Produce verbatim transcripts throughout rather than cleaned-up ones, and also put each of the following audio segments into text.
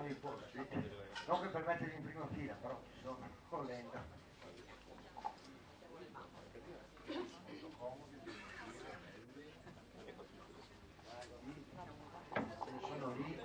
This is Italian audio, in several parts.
dei posti, non che per metterli in prima fila, però ci sono, volendo. Sono lì,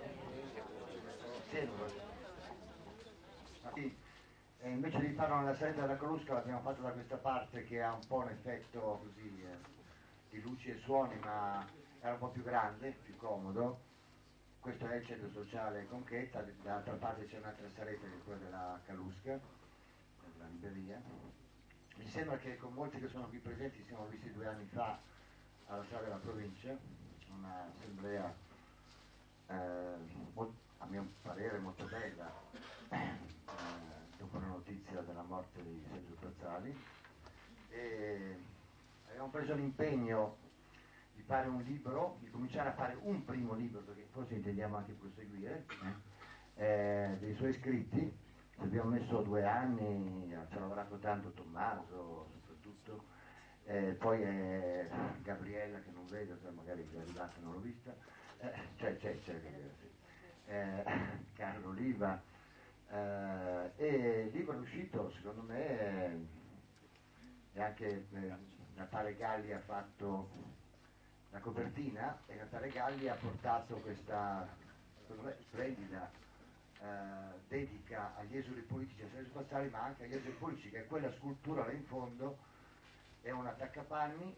sì. E invece di farlo nella sede della Calusca l'abbiamo fatto da questa parte, che ha un po' un effetto così eh, di luci e suoni, ma era un po' più grande, più comodo. Questo è il centro sociale Conchetta, dall'altra parte c'è un'altra saletta che è quella della Calusca, della libreria. Mi sembra che con molti che sono qui presenti siamo visti due anni fa alla sala della provincia, un'assemblea eh, a mio parere molto bella, eh, dopo la notizia della morte di Sergio Spazzali, e abbiamo preso l'impegno di fare un libro, di cominciare a fare un primo libro, perché forse intendiamo anche proseguire, eh, eh, dei suoi scritti. Ci abbiamo messo due anni, ci ha lavorato tanto Tommaso soprattutto, eh, poi è Gabriella che non vedo, cioè magari è arrivata e non l'ho vista, eh, c'è, c'è, c'è, eh, Carlo Oliva, eh, e il libro è uscito secondo me, e anche eh, Natale Galli ha fatto la copertina, e Natale Galli ha portato questa, secondo me, splendida eh, dedica agli esuli politici a Sergio Spazzali, ma anche agli esuli politici, che è quella scultura là in fondo, è un attaccapanni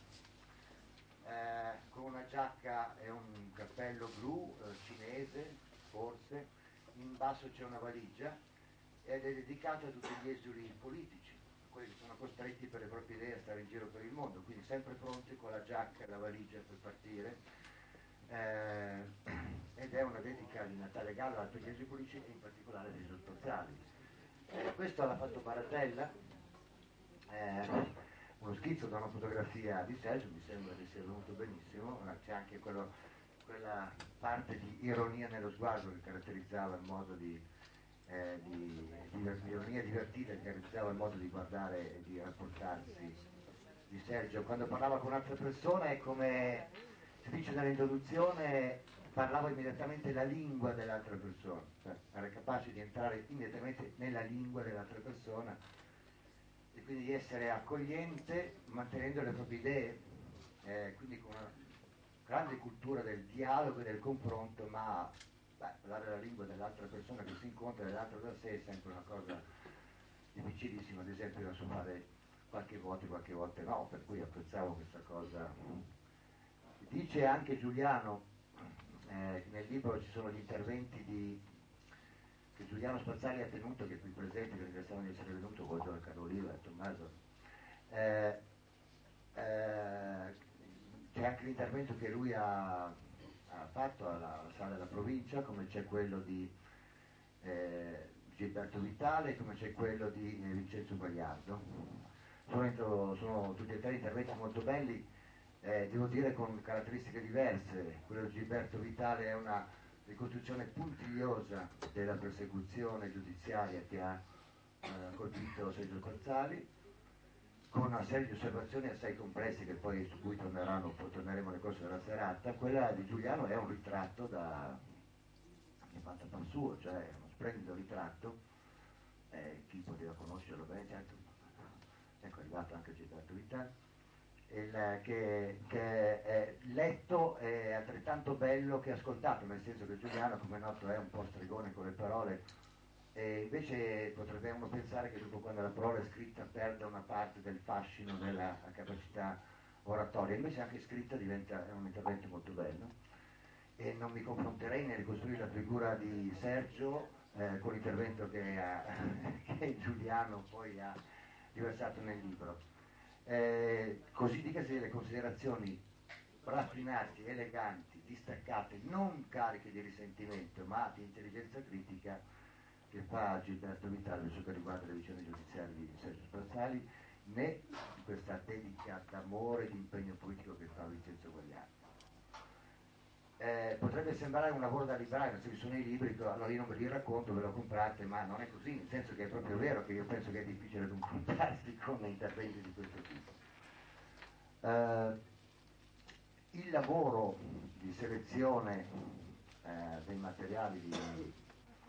eh, con una giacca e un cappello blu eh, cinese, forse, in basso c'è una valigia, ed è dedicato a tutti gli esuli politici, quelli che sono costretti per le proprie idee a stare in giro per il mondo, quindi sempre pronti con la giacca e la valigia per partire. Eh, ed è una dedica di Natale Gallo a tutti gli esuli politici e in particolare a Sergio Spazzali. Eh, questo l'ha fatto Baratella, eh, uno schizzo da una fotografia di Sergio, mi sembra che sia venuto benissimo, c'è anche quello, quella parte di ironia nello sguardo che caratterizzava il modo di, eh, di, di, di ironia divertita che caratterizzava il modo di guardare e di rapportarsi di Sergio. Quando parlava con altre persone, come si dice nell'introduzione, parlava immediatamente la lingua dell'altra persona, cioè era capace di entrare immediatamente nella lingua dell'altra persona e quindi di essere accogliente mantenendo le proprie idee, eh, quindi con una grande cultura del dialogo e del confronto, ma beh, parlare la lingua dell'altra persona che si incontra dall'altro da sé è sempre una cosa difficilissima, ad esempio la so fare qualche volta, qualche volta no, per cui apprezzavo questa cosa. Dice anche Giuliano, eh, nel libro ci sono gli interventi di che Giuliano Spazzali ha tenuto, che è qui presente, che ringraziamo di essere venuto, oltre a Carlo Oliva e Tommaso. Eh, eh, c'è anche l'intervento che lui ha, ha fatto alla, alla sala della provincia, come c'è quello di eh, Gilberto Vitale, come c'è quello di eh, Vincenzo Gagliardo. Sono, sono tutti e tre interventi molto belli, eh, devo dire con caratteristiche diverse. Quello di Gilberto Vitale è una ricostruzione puntigliosa della persecuzione giudiziaria che ha eh, colpito Sergio Spazzali, con una serie di osservazioni assai complesse che poi su cui torneranno, poi torneremo nel corso della serata. Quella di Giuliano è un ritratto da che è fatta per suo, cioè uno splendido ritratto, eh, chi poteva conoscerlo bene, certo, ecco è arrivato anche Gilberto Vitale, il, che, che è letto è altrettanto bello che ascoltato, nel senso che Giuliano, come è noto, è un po' stregone con le parole, e invece potrebbe uno pensare che dopo, quando la parola è scritta, perda una parte del fascino della capacità oratoria, invece anche scritta diventa è un intervento molto bello. E non mi confronterei nel ricostruire la figura di Sergio eh, con l'intervento che, ha, che Giuliano poi ha riversato nel libro. Eh, così dicasi le considerazioni raffinate, eleganti, distaccate, non cariche di risentimento, ma di intelligenza critica che fa Gilberto Vitale per ciò che riguarda le vicende giudiziarie di Sergio Spazzali, né di questa dedica d'amore e di impegno politico che fa Vincenzo Gagliardo. Eh, potrebbe sembrare un lavoro da libraio, se ci sono i libri, allora io non ve li racconto, ve lo comprate, ma non è così, nel senso che è proprio vero che io penso che è difficile confrontarsi con interventi di questo tipo. Eh, il lavoro di selezione eh, dei materiali di,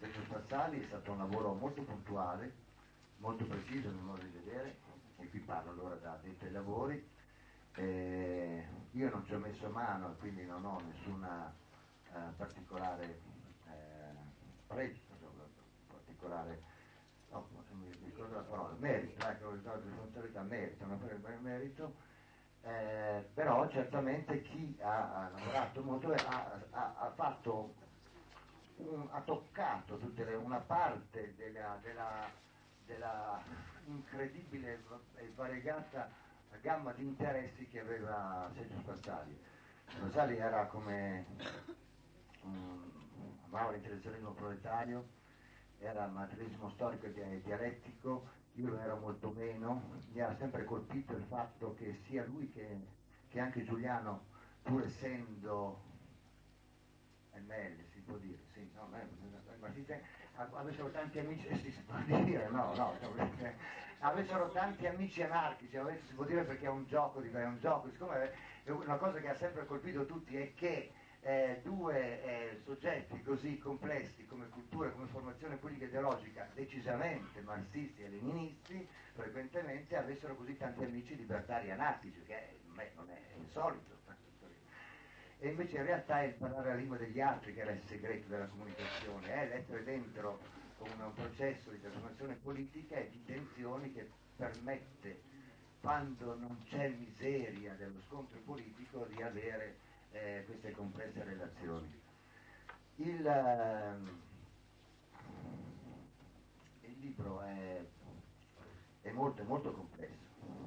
Sergio Spazzali è stato un lavoro molto puntuale, molto preciso nel modo di vedere, e qui parlo allora da addetto ai lavori. Eh, io non ci ho messo mano, quindi non ho nessuna eh, particolare eh, pregio, particolare, no, mi ricordo la parola, merito, ecco, ricordo responsabilità, merito, non per merito, eh, però certamente chi ha, ha lavorato molto ha, ha, ha fatto, un, ha toccato tutta le, una parte della, della, della incredibile e variegata gamma di interessi che aveva Sergio Spazzali. Spazzali era come um, amava l'intellettualismo proletario, era materialismo storico e dialettico, io lo ero molto meno, mi ha sempre colpito il fatto che sia lui che, che anche Giuliano, pur essendo M L, si può dire, sì, no, marxiste, avessero tanti amici, eh, sì, si può dire, no, no, avessero tanti amici anarchici, si può dire perché è un gioco, è un gioco, siccome è una cosa che ha sempre colpito tutti è che eh, due eh, soggetti così complessi come cultura, come formazione politica e ideologica, decisamente marxisti e leninisti, frequentemente avessero così tanti amici libertari anarchici, che non è insolito. E invece in realtà è il parlare la lingua degli altri che era il segreto della comunicazione, è l'essere dentro un processo di trasformazione politica e di tensioni che permette, quando non c'è miseria dello scontro politico, di avere eh, queste complesse relazioni. Il, eh, il libro è, è molto, molto complesso.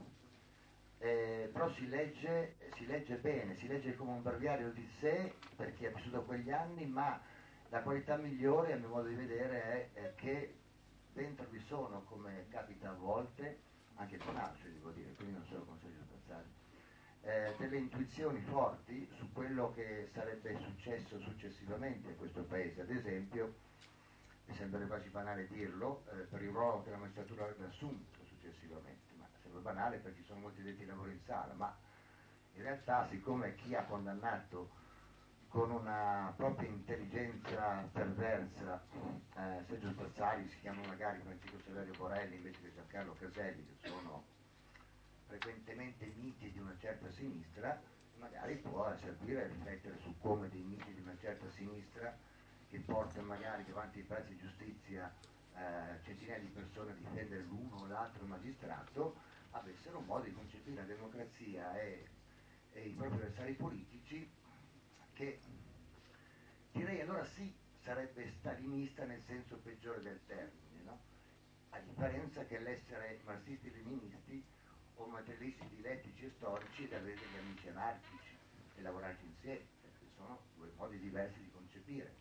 Eh, però si legge, si legge bene, si legge come un breviario di sé per chi ha vissuto quegli anni, ma la qualità migliore a mio modo di vedere è, è che dentro vi sono, come capita a volte, anche con altri devo dire, quindi non solo con Sergio Spazzali, eh, delle intuizioni forti su quello che sarebbe successo successivamente a questo paese. Ad esempio, mi sembra quasi banale dirlo, eh, per il ruolo che la magistratura avrebbe assunto successivamente, ma sembra banale perché ci sono molti detti di lavoro in sala, ma in realtà siccome chi ha condannato con una propria intelligenza perversa eh, Sergio Spazzali si chiama magari Francisco Saverio Borelli invece che Giancarlo Caselli, che sono frequentemente miti di una certa sinistra, magari può servire a riflettere su come dei miti di una certa sinistra che portano magari davanti ai palazzi di giustizia eh, centinaia di persone a difendere l'uno o l'altro magistrato, avessero un modo di concepire la democrazia e, e i propri avversari politici che direi allora sì sarebbe stalinista nel senso peggiore del termine, no? A differenza che l'essere marxisti-leninisti o materialisti dialettici e storici ed avere degli amici anarchici e lavorarci insieme, perché sono due modi diversi di concepire.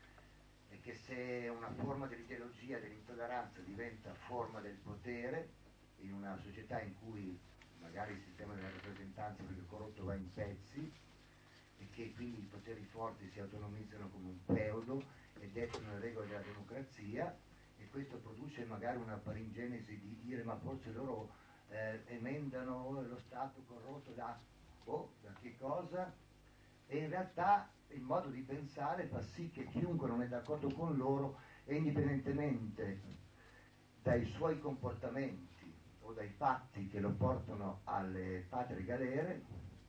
E che se una forma dell'ideologia, dell'intolleranza diventa forma del potere, in una società in cui magari il sistema della rappresentanza perché corrotto va in pezzi e che quindi i poteri forti si autonomizzano come un feudo e dettano le regole della democrazia, e questo produce magari una paringenesi di dire ma forse loro eh, emendano lo Stato corrotto da, oh, da che cosa, e in realtà il modo di pensare fa sì che chiunque non è d'accordo con loro, e indipendentemente dai suoi comportamenti o dai fatti che lo portano alle patrie galere,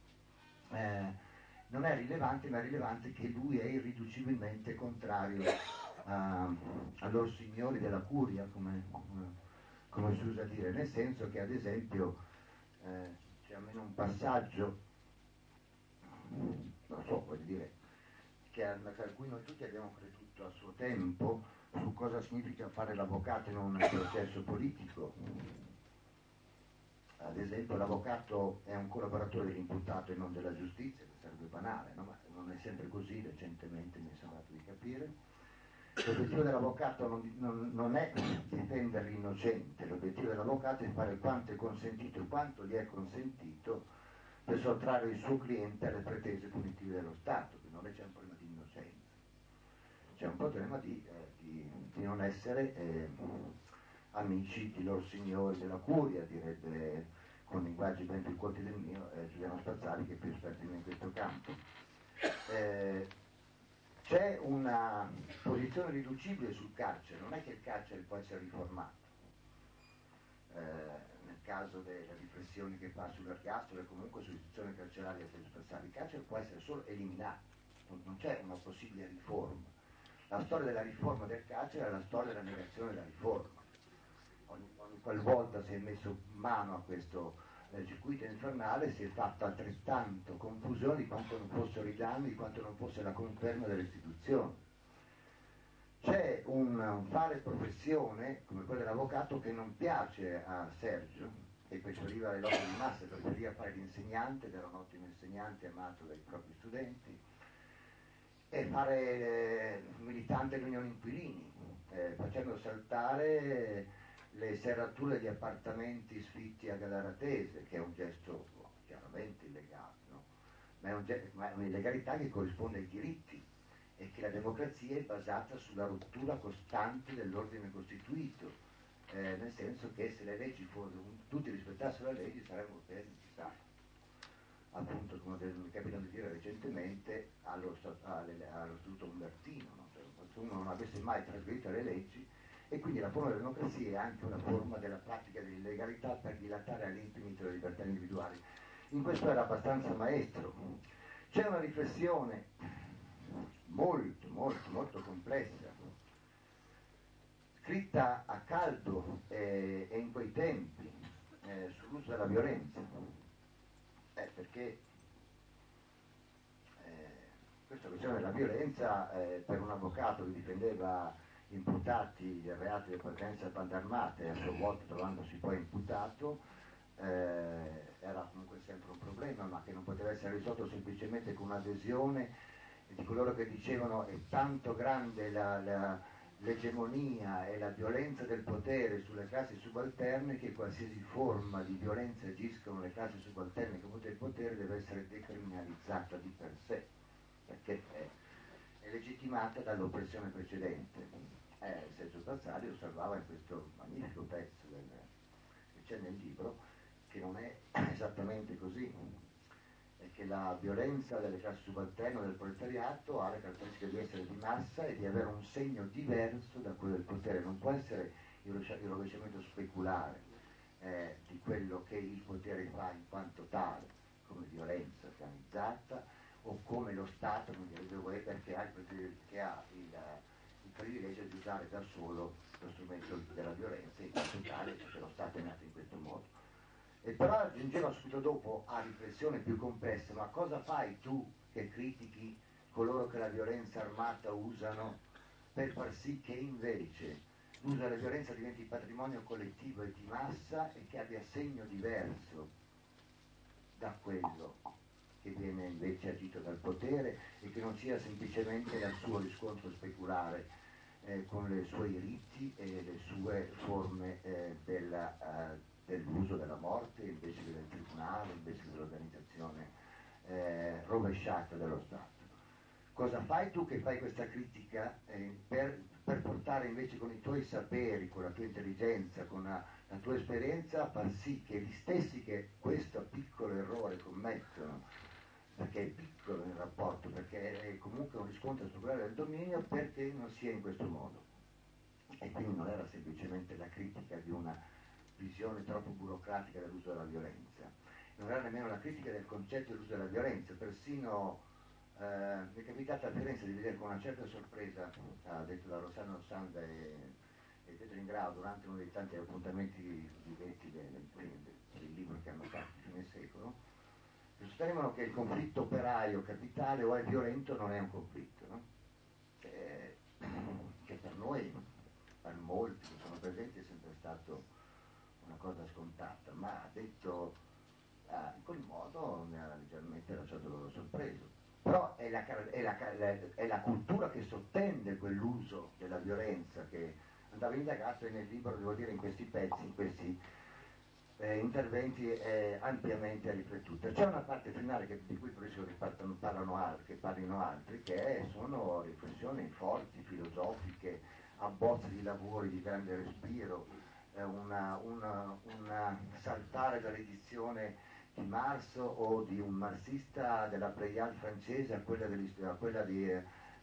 eh, non è rilevante, ma è rilevante che lui è irriducibilmente contrario a, a loro signori della curia, come, come, come si usa dire, nel senso che ad esempio eh, c'è almeno un passaggio, non so, voglio dire, che a, a cui noi tutti abbiamo creduto a suo tempo, su cosa significa fare l'avvocato in un processo politico. Ad esempio l'avvocato è un collaboratore dell'imputato e non della giustizia, che sarebbe banale, no? Ma non è sempre così, recentemente mi è sembrato di capire. L'obiettivo dell'avvocato non, non, non è difendere l'innocente, l'obiettivo dell'avvocato è fare quanto è consentito e quanto gli è consentito per sottrarre il suo cliente alle pretese punitive dello Stato, che non c'è un problema di innocenza, c'è un problema di, eh, di, di non essere eh, amici di loro signori della curia, direbbe con linguaggi ben più colti del mio eh, Giuliano Spazzali, che è più esperto di me in questo campo. Eh, c'è c'è una posizione riducibile sul carcere, non è che il carcere può essere riformato. Eh, nel caso delle riflessioni che fa sull'ergastolo e comunque sull'istituzione carceraria a senso speciale, il carcere può essere solo eliminato, non, non c'è una possibile riforma. La storia della riforma del carcere è la storia della negazione della riforma. Ogni, ogni qualvolta si è messo mano a questo eh, circuito infernale si è fatta altrettanto confusione di quanto non fossero i danni, di quanto non fosse la conferma delle istituzioni. C'è un, un fare professione come quello dell'avvocato che non piace a Sergio, che preferiva le lotte di massa, preferiva fare l'insegnante, ed era un ottimo insegnante amato dai propri studenti, e fare eh, militante dell'Unione Inquilini, eh, facendo saltare le serrature di appartamenti sfitti a Galaratese, che è un gesto oh, chiaramente illegale, no? ma, è un ge- ma è un'illegalità che corrisponde ai diritti, e che la democrazia è basata sulla rottura costante dell'ordine costituito, eh, nel senso che se le leggi fossero, tutti rispettassero le leggi sarebbe un paese di Stato. Appunto, come mi capita di dire recentemente, allo, alle, allo Statuto Umbertino, no? Cioè, se uno non avesse mai trasgredito le leggi, e quindi la forma della democrazia è anche una forma della pratica dell'illegalità per dilatare all'infinito le libertà individuali. In questo era abbastanza maestro. C'è una riflessione molto, molto, molto complessa, scritta a caldo eh, e in quei tempi eh, sull'uso della violenza, eh, perché eh, questa questione della violenza eh, per un avvocato che difendeva imputati di reati di appartenenza a bande armate, a sua volta trovandosi poi imputato, eh, era comunque sempre un problema, ma che non poteva essere risolto semplicemente con un'adesione di coloro che dicevano è tanto grande la, la, l'egemonia e la violenza del potere sulle classi subalterne che qualsiasi forma di violenza agiscono le classi subalterne che il potere deve essere decriminalizzata di per sé, perché è, è legittimata dall'oppressione precedente. Eh, Sergio Pazzari osservava in questo magnifico pezzo del, che c'è nel libro che non è esattamente così, è che la violenza delle classi subalterne del proletariato ha le caratteristiche di essere di massa e di avere un segno diverso da quello del potere, non può essere il rovesciamento speculare eh, di quello che il potere fa in quanto tale, come violenza organizzata o come lo Stato, come direbbe Weber, che ha il, che ha il, il privilegio di usare da solo lo strumento della violenza in quanto tale, perché lo Stato è nato in questo modo. E però aggiungeva subito dopo a riflessione più complessa: ma cosa fai tu che critichi coloro che la violenza armata usano per far sì che invece l'uso della violenza diventi patrimonio collettivo e di massa e che abbia segno diverso da quello che viene invece agito dal potere e che non sia semplicemente il suo riscontro speculare eh, con i suoi riti e le sue forme eh, della, uh, dell'uso della morte invece che del tribunale, invece che dell'organizzazione eh, rovesciata dello Stato. Cosa fai tu che fai questa critica eh, per, per portare invece con i tuoi saperi, con la tua intelligenza, con la, la tua esperienza a far sì che gli stessi che questo piccolo errore commettono, perché è piccolo nel rapporto, perché è comunque un riscontro strutturale del dominio, perché non sia in questo modo. E quindi non era semplicemente la critica di una visione troppo burocratica dell'uso della violenza, non era nemmeno la critica del concetto dell'uso della violenza, persino eh, mi è capitata a Firenze di vedere con una certa sorpresa, ha detto da Rossano Sanda e, e Pietro Ingrao durante uno dei tanti appuntamenti vivetti del, del, del libro che hanno fatto a fine secolo, sostenevano che il conflitto operaio capitale o è violento o non è un conflitto, no? che, che per noi, per molti che sono presenti, è sempre stato una cosa scontata, ma ha detto ah, in quel modo mi ha leggermente lasciato loro sorpreso. Però è la, è, la, è la cultura che sottende quell'uso della violenza che andava indagato, e nel libro, devo dire, in questi pezzi, in questi eh, interventi eh, ampiamente riflettuta. C'è una parte finale che, di cui preso che, parlano, parlano altri, che parlino altri, che sono riflessioni forti, filosofiche, abbozzi di lavori di grande respiro, eh, una, una, una saltare dall'edizione di Marx o di un marxista della Pléiade francese a quella, a quella di, eh,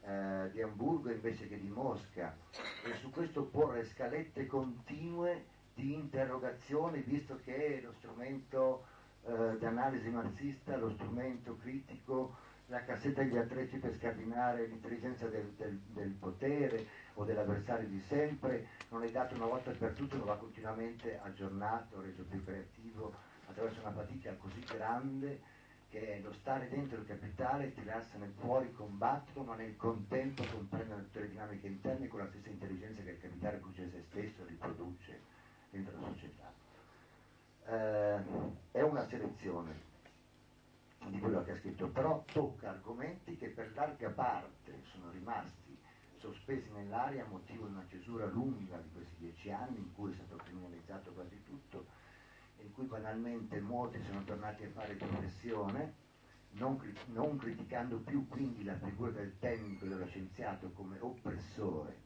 eh, di Amburgo invece che di Mosca, e su questo porre scalette continue di interrogazioni, visto che lo strumento eh, di analisi marxista, lo strumento critico, la cassetta degli attrezzi per scardinare l'intelligenza del, del, del potere o dell'avversario di sempre, non è dato una volta per tutte, ma va continuamente aggiornato, reso più creativo attraverso una fatica così grande che è lo stare dentro il capitale, tirarsene fuori, combatterlo, ma nel contempo comprendere tutte le dinamiche interne con la stessa intelligenza che il capitale produce se stesso e riproduce dentro la società. Eh, è una selezione di quello che ha scritto, però tocca argomenti che per larga parte sono rimasti sospesi nell'aria a motivo di una cesura lunga di questi dieci anni in cui è stato criminalizzato quasi tutto, in cui banalmente molti sono tornati a fare professione, non, non criticando più quindi la figura del tecnico e dello scienziato come oppressore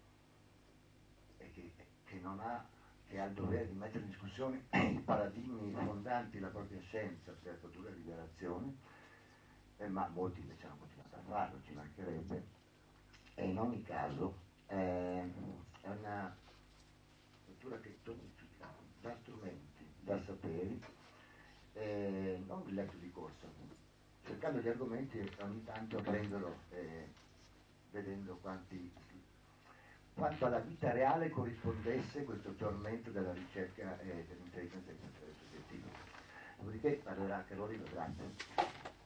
e che, che non ha che ha il dovere di mettere in discussione i paradigmi fondanti della propria scienza per la futura liberazione, eh, ma molti invece hanno continuato a farlo, ci mancherebbe, e in ogni caso eh, è una cultura che tonifica da strumenti, da saperi, eh, non il letto di corsa, cercando gli argomenti e ogni tanto aprendolo e vedendo quanti, quanto alla vita reale corrispondesse questo tormento della ricerca e dell'intelligenza del potere soggettivo. Dopodiché parlerà anche Lorino, grazie.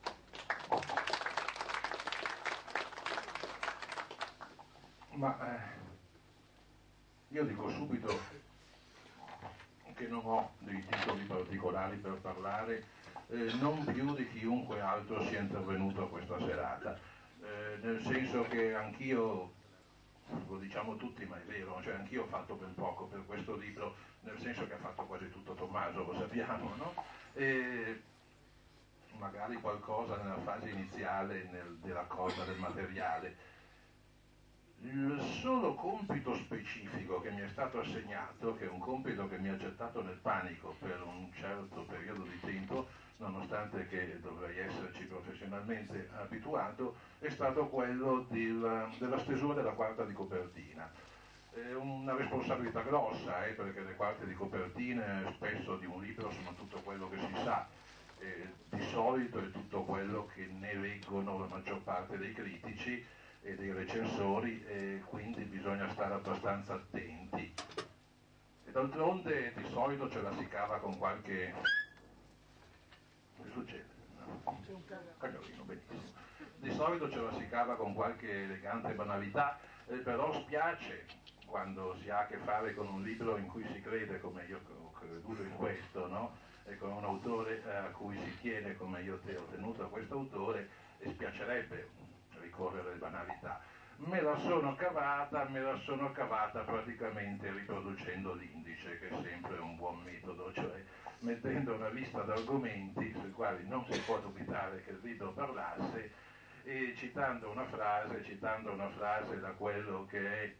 Ma eh, io dico subito che non ho dei titoli particolari per parlare, eh, non più di chiunque altro sia intervenuto a questa serata, eh, nel senso che anch'io, lo diciamo tutti ma è vero, cioè anch'io ho fatto ben poco per questo libro, nel senso che ha fatto quasi tutto Tommaso, lo sappiamo, no? E magari qualcosa nella fase iniziale nel, della cosa del materiale. Il solo compito specifico che mi è stato assegnato, che è un compito che mi ha gettato nel panico per un certo periodo di tempo, nonostante che dovrei esserci professionalmente abituato, è stato quello del, della stesura della quarta di copertina. È una responsabilità grossa, eh, perché le quarte di copertina spesso di un libro sono tutto quello che si sa, eh, di solito è tutto quello che ne leggono la maggior parte dei critici e dei recensori, e quindi bisogna stare abbastanza attenti. E d'altronde di solito ce la si cava con qualche... che succede? No? C'è un cagnolino, benissimo. Di solito ce la si cava con qualche elegante banalità, eh, però spiace quando si ha a che fare con un libro in cui si crede, come io ho creduto in questo, no? E con un autore eh, a cui si tiene, come io te ho tenuto a questo autore, e spiacerebbe ricorrere alle banalità. Me la sono cavata, me la sono cavata praticamente riproducendo l'indice, che è sempre un buon metodo, cioè mettendo una lista d'argomenti sui quali non si può dubitare che il libro parlasse, e citando una frase, citando una frase da quello che è,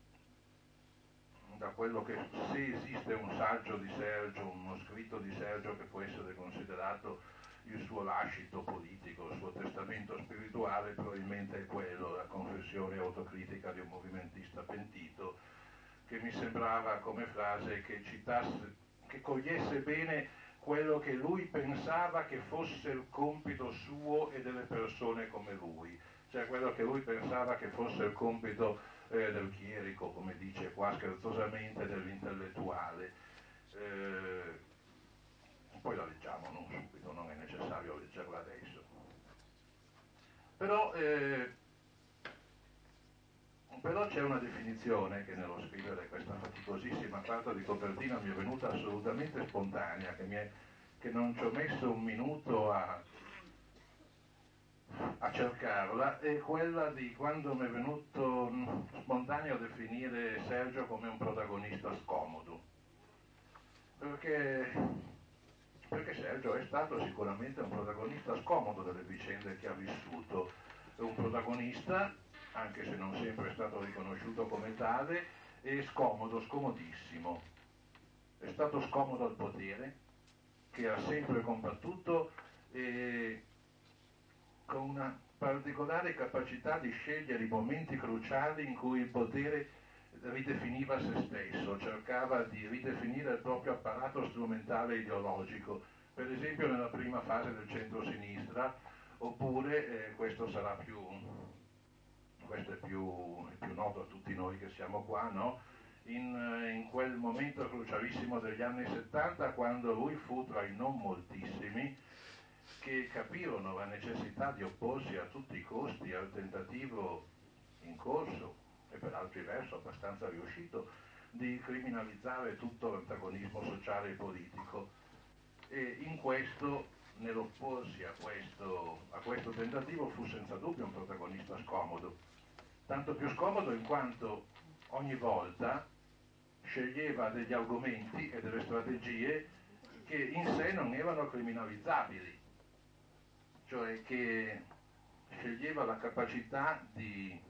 da quello che, se esiste un saggio di Sergio, uno scritto di Sergio che può essere considerato il suo lascito politico, il suo testamento spirituale, probabilmente è quello, la confessione autocritica di un movimentista pentito, che mi sembrava come frase che citasse, che cogliesse bene quello che lui pensava che fosse il compito suo e delle persone come lui, cioè quello che lui pensava che fosse il compito eh, del chierico, come dice qua scherzosamente, dell'intellettuale. Eh, poi la leggiamo, non subito, non è necessario leggerla adesso. Però, eh, però c'è una definizione che nello scrivere questa faticosissima carta di copertina mi è venuta assolutamente spontanea, che, mi è, che non ci ho messo un minuto a, a cercarla, è quella di quando mi è venuto spontaneo definire Sergio come un protagonista scomodo. Perché... perché Sergio è stato sicuramente un protagonista scomodo delle vicende che ha vissuto, è un protagonista, anche se non sempre è stato riconosciuto come tale, è scomodo, scomodissimo. È stato scomodo al potere, che ha sempre combattuto, e con una particolare capacità di scegliere i momenti cruciali in cui il potere ridefiniva se stesso, cercava di ridefinire il proprio apparato strumentale ideologico, per esempio nella prima fase del centro-sinistra, oppure, eh, questo sarà più, questo è più, è più noto a tutti noi che siamo qua, no? In, in quel momento crucialissimo degli anni settanta, quando lui fu tra i non moltissimi che capirono la necessità di opporsi a tutti i costi al tentativo in corso, e per altri verso abbastanza riuscito, di criminalizzare tutto l'antagonismo sociale e politico. E in questo, nell'opporsi a questo, a questo tentativo, fu senza dubbio un protagonista scomodo. Tanto più scomodo in quanto ogni volta sceglieva degli argomenti e delle strategie che in sé non erano criminalizzabili, cioè che sceglieva la capacità di,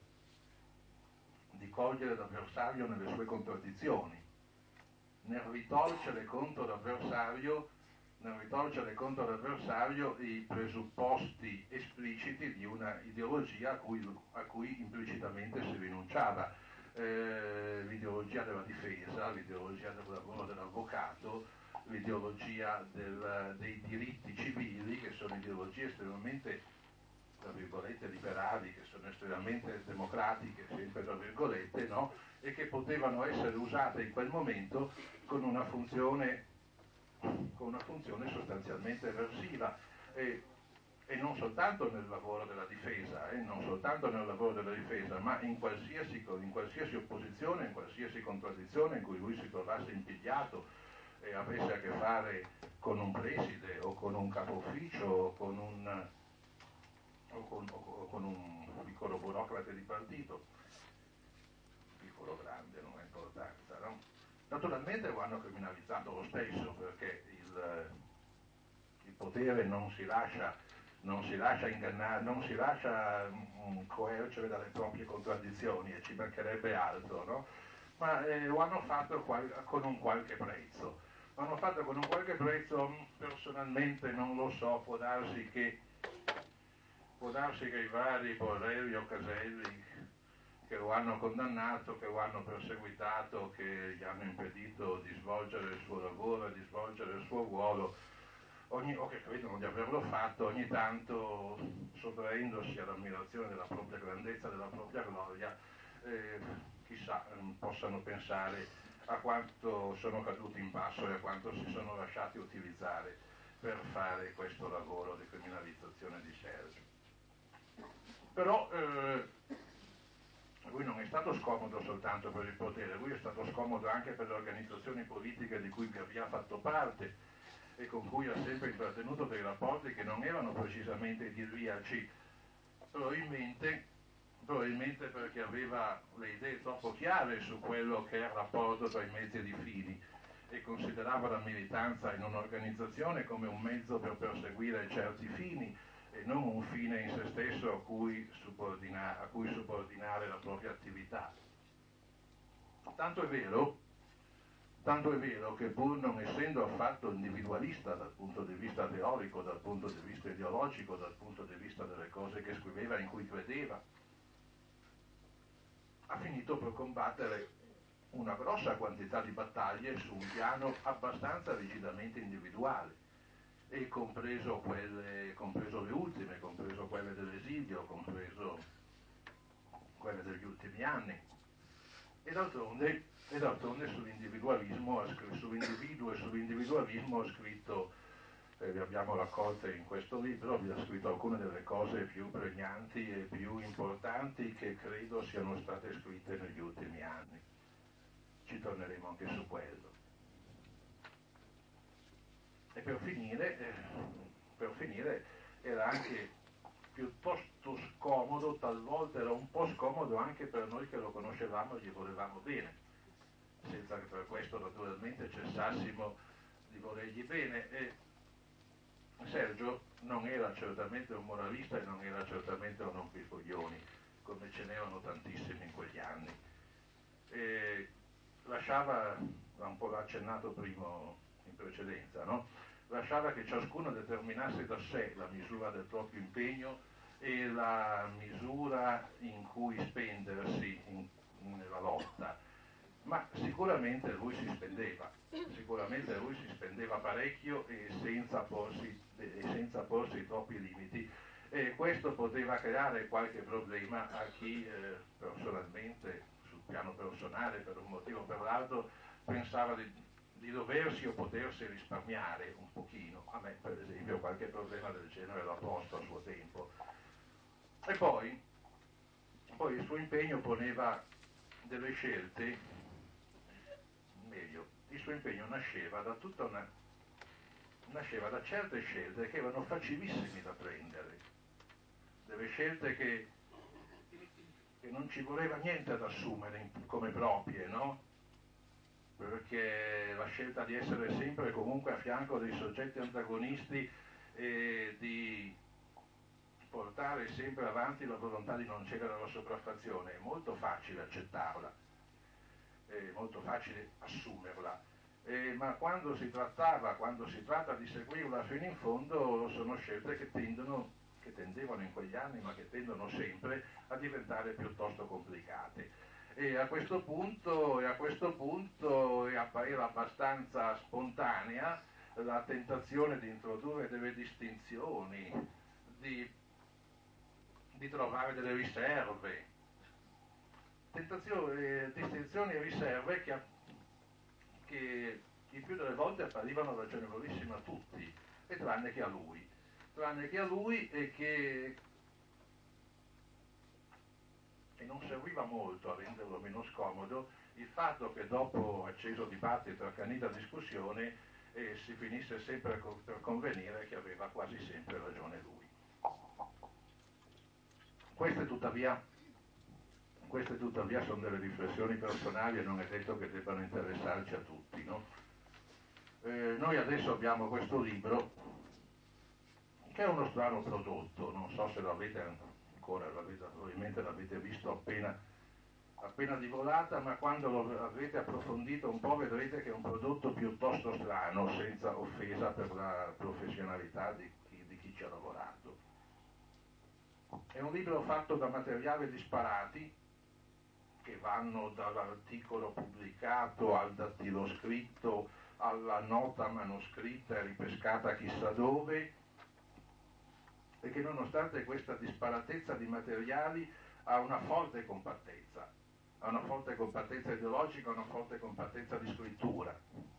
di cogliere l'avversario nelle sue contraddizioni, nel ritorcere contro l'avversario, nel ritorcere contro l'avversario i presupposti espliciti di una ideologia a cui, a cui implicitamente si rinunciava. Eh, l'ideologia della difesa, l'ideologia del lavoro dell'avvocato, l'ideologia del, dei diritti civili, che sono ideologie estremamente, tra virgolette, liberali, che sono estremamente democratiche, sempre tra virgolette, no? E che potevano essere usate in quel momento con una funzione, con una funzione sostanzialmente eversiva. E, e non soltanto nel lavoro della difesa, eh, non soltanto nel lavoro della difesa, ma in qualsiasi, in qualsiasi opposizione, in qualsiasi contraddizione in cui lui si trovasse impigliato e avesse a che fare con un preside o con un capo ufficio o con un, o con, o con un piccolo burocrate di partito, piccolo grande, non ha importanza, no? Naturalmente lo hanno criminalizzato lo stesso, perché il, il potere non si lascia non si lascia ingannare, non si lascia mh, coercere dalle proprie contraddizioni, e ci mancherebbe altro, no? Ma eh, lo hanno fatto qual- con un qualche prezzo. Lo hanno fatto con un qualche prezzo, personalmente non lo so, può darsi che, può darsi che i vari Borrelli o Caselli che lo hanno condannato, che lo hanno perseguitato, che gli hanno impedito di svolgere il suo lavoro e di svolgere il suo ruolo, Ogni, o che credono di averlo fatto, ogni tanto sottraendosi all'ammirazione della propria grandezza, della propria gloria, eh, chissà, eh, possano pensare a quanto sono caduti in basso e a quanto si sono lasciati utilizzare per fare questo lavoro di criminalizzazione di Sergio. Però eh, lui non è stato scomodo soltanto per il potere, lui è stato scomodo anche per le organizzazioni politiche di cui vi aveva fatto parte e con cui ha sempre intrattenuto dei rapporti che non erano precisamente idilliaci, probabilmente, probabilmente perché aveva le idee troppo chiare su quello che è il rapporto tra i mezzi ed i fini e considerava la militanza in un'organizzazione come un mezzo per perseguire certi fini e non un fine in se stesso a cui, subordina- a cui subordinare la propria attività. Tanto è vero Tanto è vero che, pur non essendo affatto individualista dal punto di vista teorico, dal punto di vista ideologico, dal punto di vista delle cose che scriveva e in cui credeva, ha finito per combattere una grossa quantità di battaglie su un piano abbastanza rigidamente individuale, e compreso, quelle, compreso le ultime, compreso quelle dell'esilio, compreso quelle degli ultimi anni. E d'altronde, e d'altronde sull'individualismo, sull'individuo e sull'individualismo ha scritto, eh, le abbiamo raccolte in questo libro, vi ha scritto alcune delle cose più pregnanti e più importanti che credo siano state scritte negli ultimi anni. Ci torneremo anche su quello. E per finire, eh, per finire era anche piuttosto scomodo, talvolta era un po' scomodo anche per noi che lo conoscevamo e gli volevamo bene, senza che per questo naturalmente cessassimo di volergli bene. E Sergio non era certamente un moralista e non era certamente un rompicoglioni, come ce n'erano tantissimi in quegli anni. E lasciava, l'ha un po' accennato prima in precedenza, no? Lasciava che ciascuno determinasse da sé la misura del proprio impegno e la misura in cui spendersi in, nella lotta, ma sicuramente lui si spendeva, sicuramente lui si spendeva parecchio e senza porsi, e senza porsi troppi limiti, e questo poteva creare qualche problema a chi eh, personalmente, sul piano personale, per un motivo o per l'altro, pensava di, di doversi o potersi risparmiare un pochino. A me, per esempio, qualche problema del genere l'ho posto a suo tempo. E poi, poi il suo impegno poneva delle scelte, meglio, il suo impegno nasceva da tutta una, nasceva da certe scelte che erano facilissime da prendere, delle scelte che, che non ci voleva niente ad assumere in, come proprie, no? Perché la scelta di essere sempre comunque a fianco dei soggetti antagonisti e di portare sempre avanti la volontà di non cedere alla sopraffazione è molto facile accettarla, è molto facile assumerla, eh, ma quando si trattava, quando si tratta di seguirla fino in fondo, sono scelte che tendono, che tendevano in quegli anni, ma che tendono sempre a diventare piuttosto complicate. E a questo punto, e a questo punto appariva abbastanza spontanea la tentazione di introdurre delle distinzioni, di, di trovare delle riserve, tentazioni, eh, distinzioni e riserve che, che il più delle volte apparivano ragionevolissime a tutti, e tranne che a lui, tranne che a lui e che e non serviva molto a renderlo meno scomodo il fatto che dopo acceso dibattito e accanita discussione eh, si finisse sempre per convenire che aveva quasi sempre ragione lui. Queste tuttavia, queste tuttavia sono delle riflessioni personali e non è detto che debbano interessarci a tutti, no? Eh, noi adesso abbiamo questo libro che è uno strano prodotto, non so se lo avete ancora, l'avete, probabilmente l'avete visto appena, appena di volata, ma quando lo avrete approfondito un po' vedrete che è un prodotto piuttosto strano, senza offesa per la professionalità di chi, di chi ci ha lavorato. È un libro fatto da materiali disparati, che vanno dall'articolo pubblicato al dattiloscritto, alla nota manoscritta e ripescata chissà dove, e che nonostante questa disparatezza di materiali ha una forte compattezza, ha una forte compattezza ideologica, una forte compattezza di scrittura.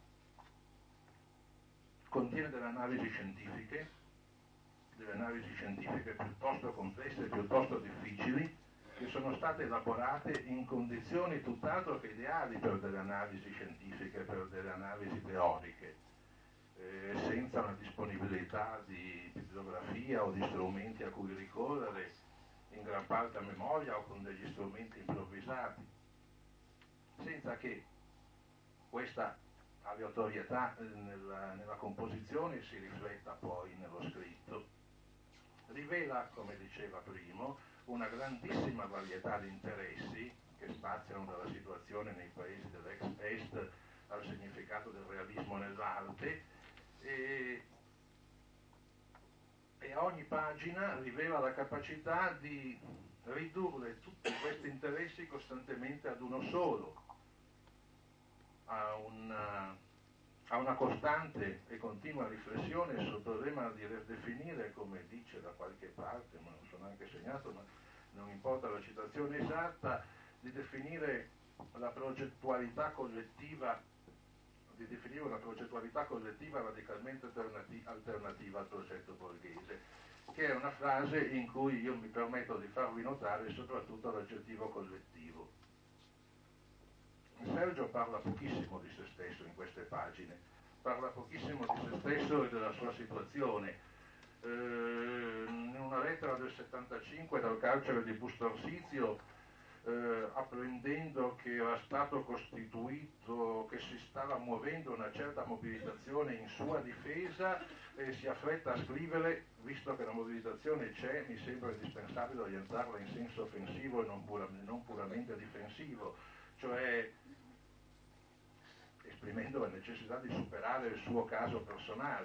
Contiene delle analisi scientifiche, delle analisi scientifiche piuttosto complesse e piuttosto difficili, che sono state elaborate in condizioni tutt'altro che ideali per delle analisi scientifiche, per delle analisi teoriche, eh, senza una disponibilità di bibliografia o di strumenti a cui ricorrere, in gran parte a memoria o con degli strumenti improvvisati, senza che questa aleatorietà nella, nella composizione si rifletta poi nello scritto. Rivela, come diceva primo, una grandissima varietà di interessi che spaziano dalla situazione nei paesi dell'ex est al significato del realismo nell'arte, e, e a ogni pagina rivela la capacità di ridurre tutti questi interessi costantemente ad uno solo, a una, a una costante e continua riflessione sul problema di definire, come dice da qualche parte, ma non sono anche segnato, ma non importa la citazione esatta, di definire la progettualità collettiva, di definire una progettualità collettiva radicalmente alternati- alternativa al progetto borghese, che è una frase in cui io mi permetto di farvi notare soprattutto l'aggettivo collettivo. Sergio parla pochissimo di se stesso in queste pagine, parla pochissimo di se stesso e della sua situazione. Eh, in una lettera del settantacinque dal carcere di Busto Arsizio, eh, apprendendo che era stato costituito, che si stava muovendo una certa mobilitazione in sua difesa, e si affretta a scrivere: visto che la mobilitazione c'è, mi sembra indispensabile orientarla in senso offensivo e non, pura, non puramente difensivo, cioè esprimendo la necessità di superare il suo caso personale.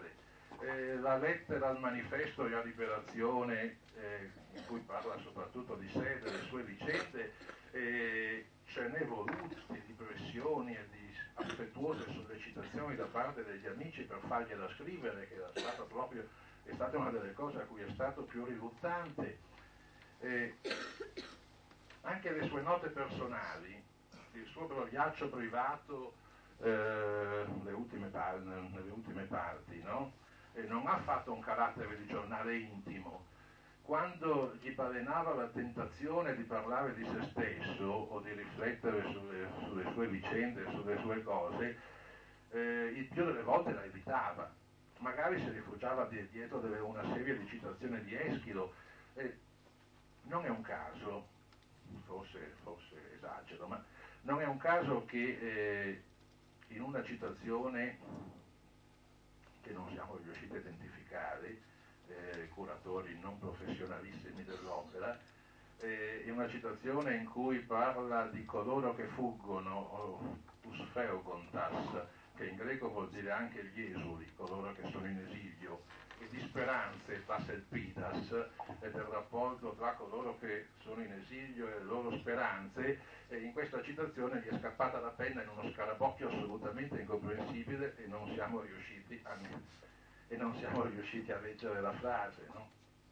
eh, la lettera al manifesto e a Liberazione, eh, in cui parla soprattutto di sé e delle sue vicende, eh, ce n'è voluto di pressioni e di affettuose sollecitazioni da parte degli amici per fargliela scrivere, che era stata proprio, è stata una delle cose a cui è stato più riluttante. Eh, anche le sue note personali, il suo brogliaccio privato, eh, le ultime par- nelle ultime parti, no? E non ha fatto un carattere di giornale intimo. Quando gli balenava la tentazione di parlare di se stesso o di riflettere sulle, sulle sue vicende, sulle sue cose, eh, il più delle volte la evitava. Magari si rifugiava dietro delle, una serie di citazioni di Eschilo. Eh, non è un caso, forse, forse esagero, ma non è un caso che eh, in una citazione che non siamo riusciti a identificare, eh, curatori non professionalissimi dell'opera, eh, in una citazione in cui parla di coloro che fuggono, tus feugontas, che in greco vuol dire anche gli esuli, coloro che sono in esilio, e di speranze, paselpidas, e del rapporto tra coloro che sono in esilio e le loro speranze, e in questa citazione gli è scappata la penna in uno scarabocchio assolutamente incomprensibile e non siamo riusciti a, e non siamo riusciti a leggere la frase, no?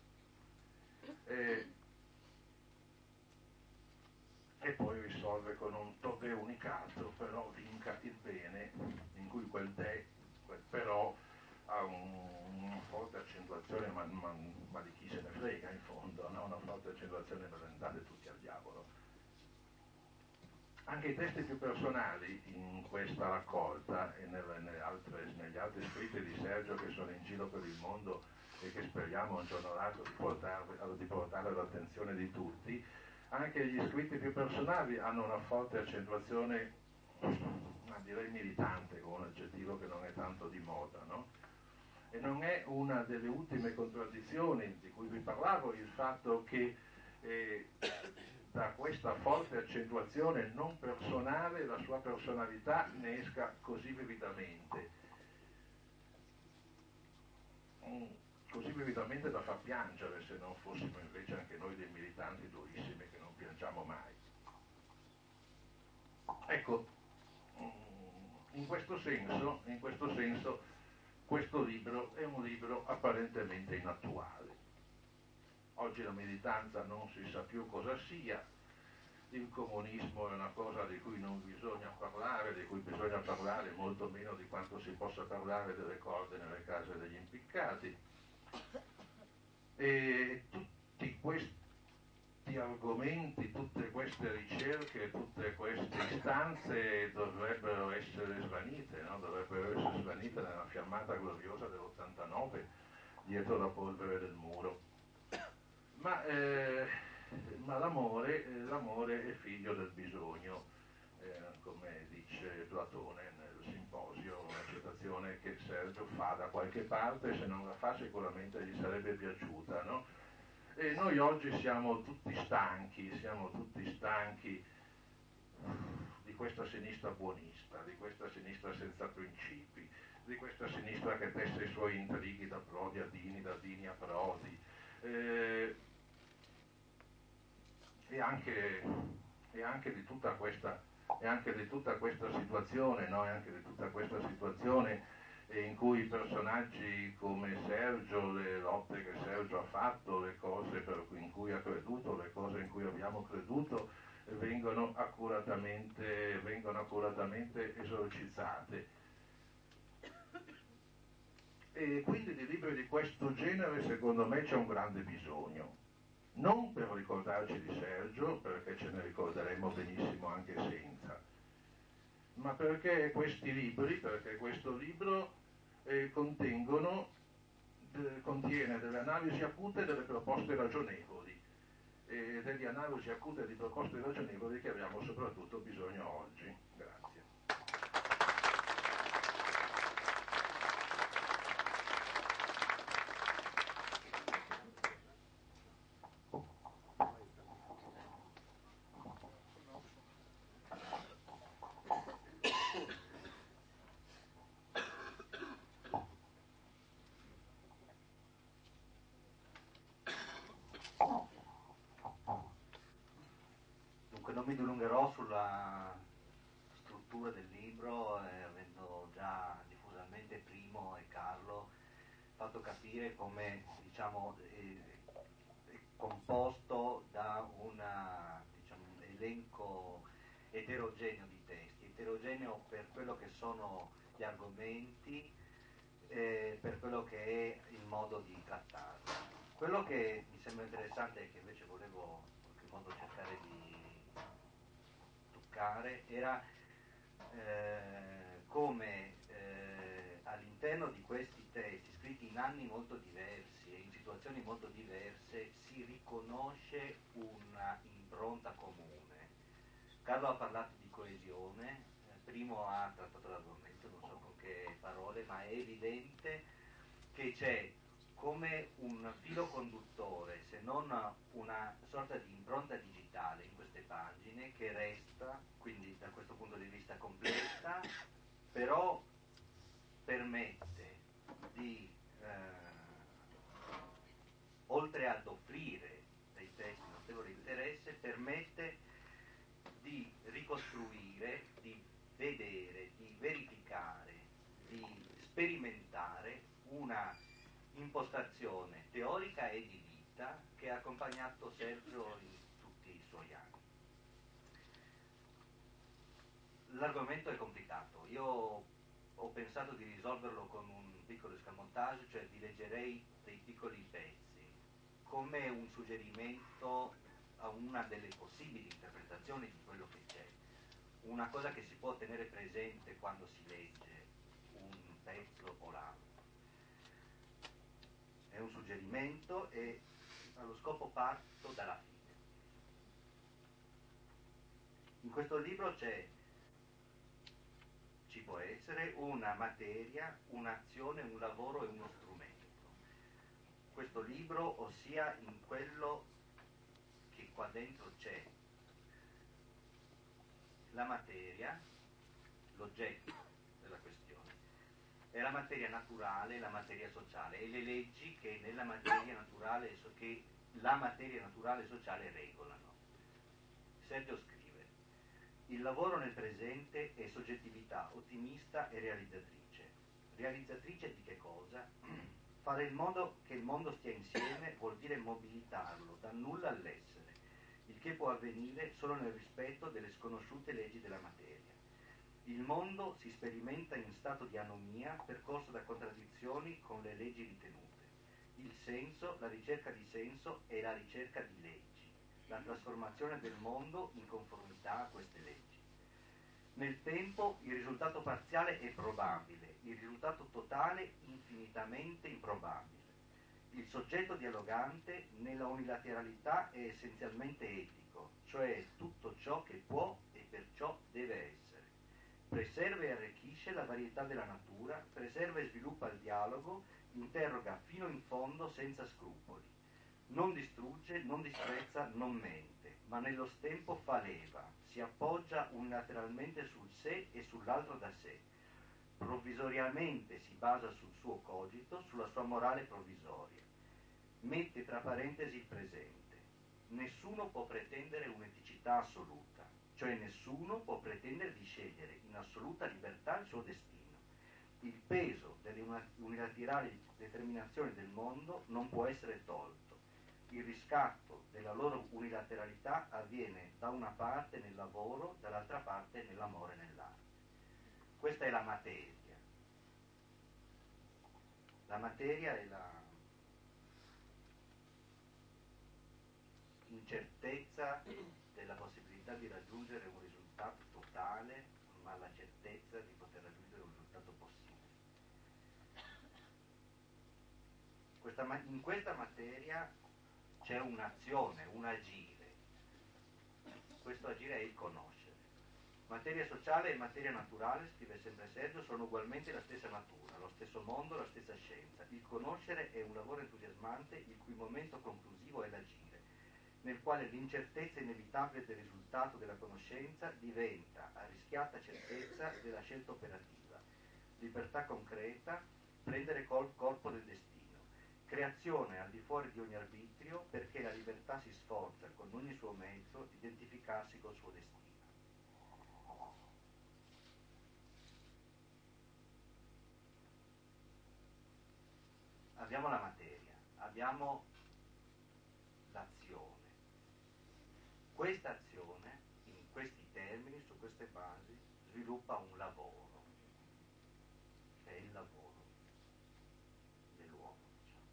E, e poi risolve con un tode unicato, però vinca il bene, in cui quel de, quel però ha un, una forte accentuazione, ma, ma, ma di chi se ne frega in fondo, no? Una forte accentuazione per andare tutti al diavolo. Anche i testi più personali in questa raccolta e nelle, nelle altre, negli altri scritti di Sergio che sono in giro per il mondo e che speriamo un giorno l'altro di portare, di portare all'attenzione di tutti, anche gli scritti più personali hanno una forte accentuazione, ma direi militante, con un aggettivo che non è tanto di moda, no? E non è una delle ultime contraddizioni di cui vi parlavo il fatto che eh, da questa forte accentuazione non personale la sua personalità ne esca così vividamente, mm, così vividamente da far piangere, se non fossimo invece anche noi dei militanti durissimi che non piangiamo mai. Ecco, in questo senso, in questo senso, questo libro è un libro apparentemente inattuale. Oggi la militanza non si sa più cosa sia, il comunismo è una cosa di cui non bisogna parlare, di cui bisogna parlare molto meno di quanto si possa parlare delle corde nelle case degli impiccati. E tutti questi argomenti, tutte queste ricerche, tutte queste istanze dovrebbero essere svanite, no? Dovrebbero essere svanite nella fiammata gloriosa dell'ottantanove dietro la polvere del muro. Ma, eh, ma l'amore, l'amore è figlio del bisogno, eh, come dice Platone nel Simposio, una citazione che Sergio fa da qualche parte, se non la fa sicuramente gli sarebbe piaciuta, no? E noi oggi siamo tutti stanchi, siamo tutti stanchi di questa sinistra buonista, di questa sinistra senza principi, di questa sinistra che tesse i suoi intrighi da Prodi a Dini, da Dini a Prodi, eh, e, anche, e anche di tutta questa, e anche di tutta questa situazione, no? E anche di tutta questa situazione in cui i personaggi come Sergio, le lotte che Sergio ha fatto, le cose per cui, in cui ha creduto, le cose in cui abbiamo creduto, vengono accuratamente, vengono accuratamente esorcizzate. E quindi di libri di questo genere secondo me c'è un grande bisogno. Non per ricordarci di Sergio, perché ce ne ricorderemo benissimo anche senza, ma perché questi libri, perché questo libro eh, contengono, de, contiene delle analisi acute e delle proposte ragionevoli, e delle analisi acute e di proposte ragionevoli che abbiamo soprattutto bisogno oggi. Grazie. non mi dilungherò sulla struttura del libro, eh, avendo già diffusamente Primo e Carlo fatto capire come, diciamo, è, è composto da una, diciamo, un elenco eterogeneo di testi, eterogeneo per quello che sono gli argomenti, eh, per quello che è il modo di trattarli. Quello che mi sembra interessante e che invece volevo in qualche modo cercare di toccare era eh, come eh, all'interno di questi testi, scritti in anni molto diversi e in situazioni molto diverse, si riconosce una impronta comune. Carlo ha parlato di coesione, eh, Primo ha trattato l'argomento, non so con che parole, ma è evidente che c'è come un filo conduttore, se non una sorta di impronta digitale in queste pagine, che resta, quindi da questo punto di vista complessa, però permette di, eh, oltre ad offrire dei testi di notevole interesse, permette di ricostruire, di vedere, di verificare, di sperimentare una impostazione teorica e di vita che ha accompagnato Sergio in tutti i suoi anni. L'argomento è complicato, io ho pensato di risolverlo con un piccolo escamotage, cioè vi leggerei dei piccoli pezzi, come un suggerimento a una delle possibili interpretazioni di quello che c'è, una cosa che si può tenere presente quando si legge un pezzo o l'altro. È un suggerimento e allo scopo parto dalla fine. In questo libro c'è, ci può essere una materia, un'azione, un lavoro e uno strumento. Questo libro, ossia in quello che qua dentro c'è la materia, l'oggetto della questione, è la materia naturale, la materia sociale e le leggi che nella materia naturale che la materia naturale e sociale regolano. Sergio scrive: il lavoro nel presente è soggettività ottimista e realizzatrice. Realizzatrice di che cosa? Fare in modo che il mondo stia insieme vuol dire mobilitarlo dal nulla all'essere, il che può avvenire solo nel rispetto delle sconosciute leggi della materia. Il mondo si sperimenta in stato di anomia percorso da contraddizioni con le leggi ritenute. Il senso, la ricerca di senso è la ricerca di leggi, la trasformazione del mondo in conformità a queste leggi. Nel tempo il risultato parziale è probabile, il risultato totale infinitamente improbabile. Il soggetto dialogante nella unilateralità è essenzialmente etico, cioè tutto ciò che può e perciò deve essere. Preserva e arricchisce la varietà della natura, preserva e sviluppa il dialogo, interroga fino in fondo senza scrupoli. Non distrugge, non disprezza, non mente, ma nello stempo fa leva, si appoggia unilateralmente sul sé e sull'altro da sé. Provvisoriamente si basa sul suo cogito, sulla sua morale provvisoria. Mette tra parentesi il presente. Nessuno può pretendere un'eticità assoluta, cioè nessuno può pretendere di scegliere in assoluta libertà il suo destino. Il peso delle unilaterali determinazioni del mondo non può essere tolto. Il riscatto della loro unilateralità avviene da una parte nel lavoro, dall'altra parte nell'amore e nell'arte. Questa è la materia. La materia è la incertezza della possibilità di raggiungere un risultato totale, ma la certezza di poter raggiungere un risultato possibile. Questa, in questa materia c'è un'azione, un agire. Questo agire è il conoscere. Materia sociale e materia naturale, scrive sempre Sergio, sono ugualmente la stessa natura, lo stesso mondo, la stessa scienza. Il conoscere è un lavoro entusiasmante il cui momento conclusivo è l'agire, nel quale l'incertezza inevitabile del risultato della conoscenza diventa arrischiata certezza della scelta operativa, libertà concreta, prendere col corpo del destino. creazione al di fuori di ogni arbitrio, perché la libertà si sforza con ogni suo mezzo di identificarsi col suo destino. Abbiamo la materia, abbiamo l'azione. Questa azione, in questi termini, su queste basi, sviluppa un lavoro, che è il lavoro dell'uomo. Diciamo.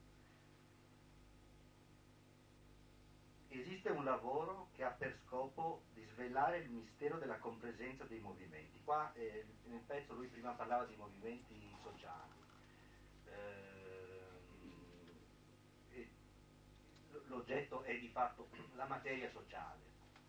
Esiste un lavoro che ha per scopo di svelare il mistero della compresenza dei movimenti. Qua eh, nel pezzo lui prima parlava di movimenti sociali. Eh, l'oggetto è di fatto la materia sociale.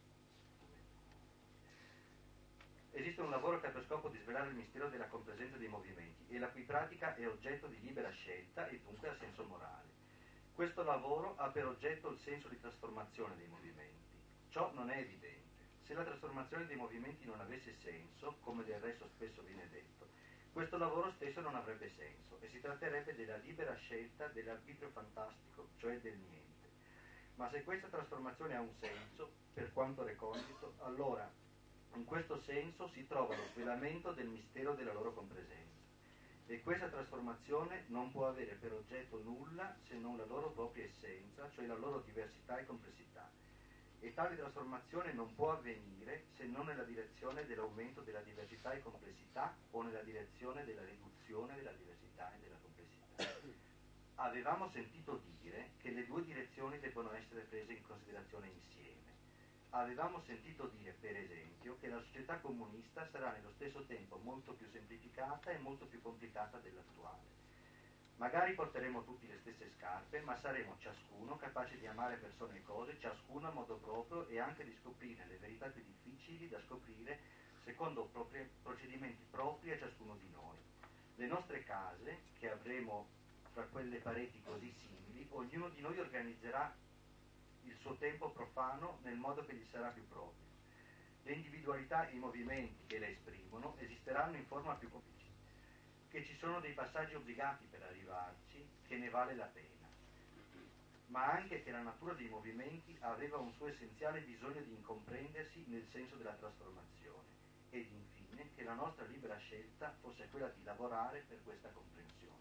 Esiste un lavoro che ha per scopo di svelare il mistero della compresenza dei movimenti e la cui pratica è oggetto di libera scelta e dunque ha senso morale. Questo lavoro ha per oggetto il senso di trasformazione dei movimenti. Ciò non è evidente. Se la trasformazione dei movimenti non avesse senso, come del resto spesso viene detto, questo lavoro stesso non avrebbe senso e si tratterebbe della libera scelta dell'arbitrio fantastico, cioè del niente. Ma se questa trasformazione ha un senso, per quanto recondito, allora in questo senso si trova lo svelamento del mistero della loro compresenza. E questa trasformazione non può avere per oggetto nulla se non la loro propria essenza, cioè la loro diversità e complessità. E tale trasformazione non può avvenire se non nella direzione dell'aumento della diversità e complessità o nella direzione della riduzione della diversità e della complessità. Avevamo sentito dire che le due direzioni debbono essere prese in considerazione insieme. Avevamo sentito dire, per esempio, che la società comunista sarà nello stesso tempo molto più semplificata e molto più complicata dell'attuale. Magari porteremo tutti le stesse scarpe, ma saremo ciascuno capace di amare persone e cose, ciascuno a modo proprio, e anche di scoprire le verità più difficili da scoprire secondo propri, procedimenti propri a ciascuno di noi. Le nostre case, che avremo fra quelle pareti così simili, ognuno di noi organizzerà il suo tempo profano nel modo che gli sarà più proprio. Le individualità e i movimenti che le esprimono esisteranno in forma più complice, che ci sono dei passaggi obbligati per arrivarci, che ne vale la pena, ma anche che la natura dei movimenti aveva un suo essenziale bisogno di incomprendersi nel senso della trasformazione, ed infine che la nostra libera scelta fosse quella di lavorare per questa comprensione.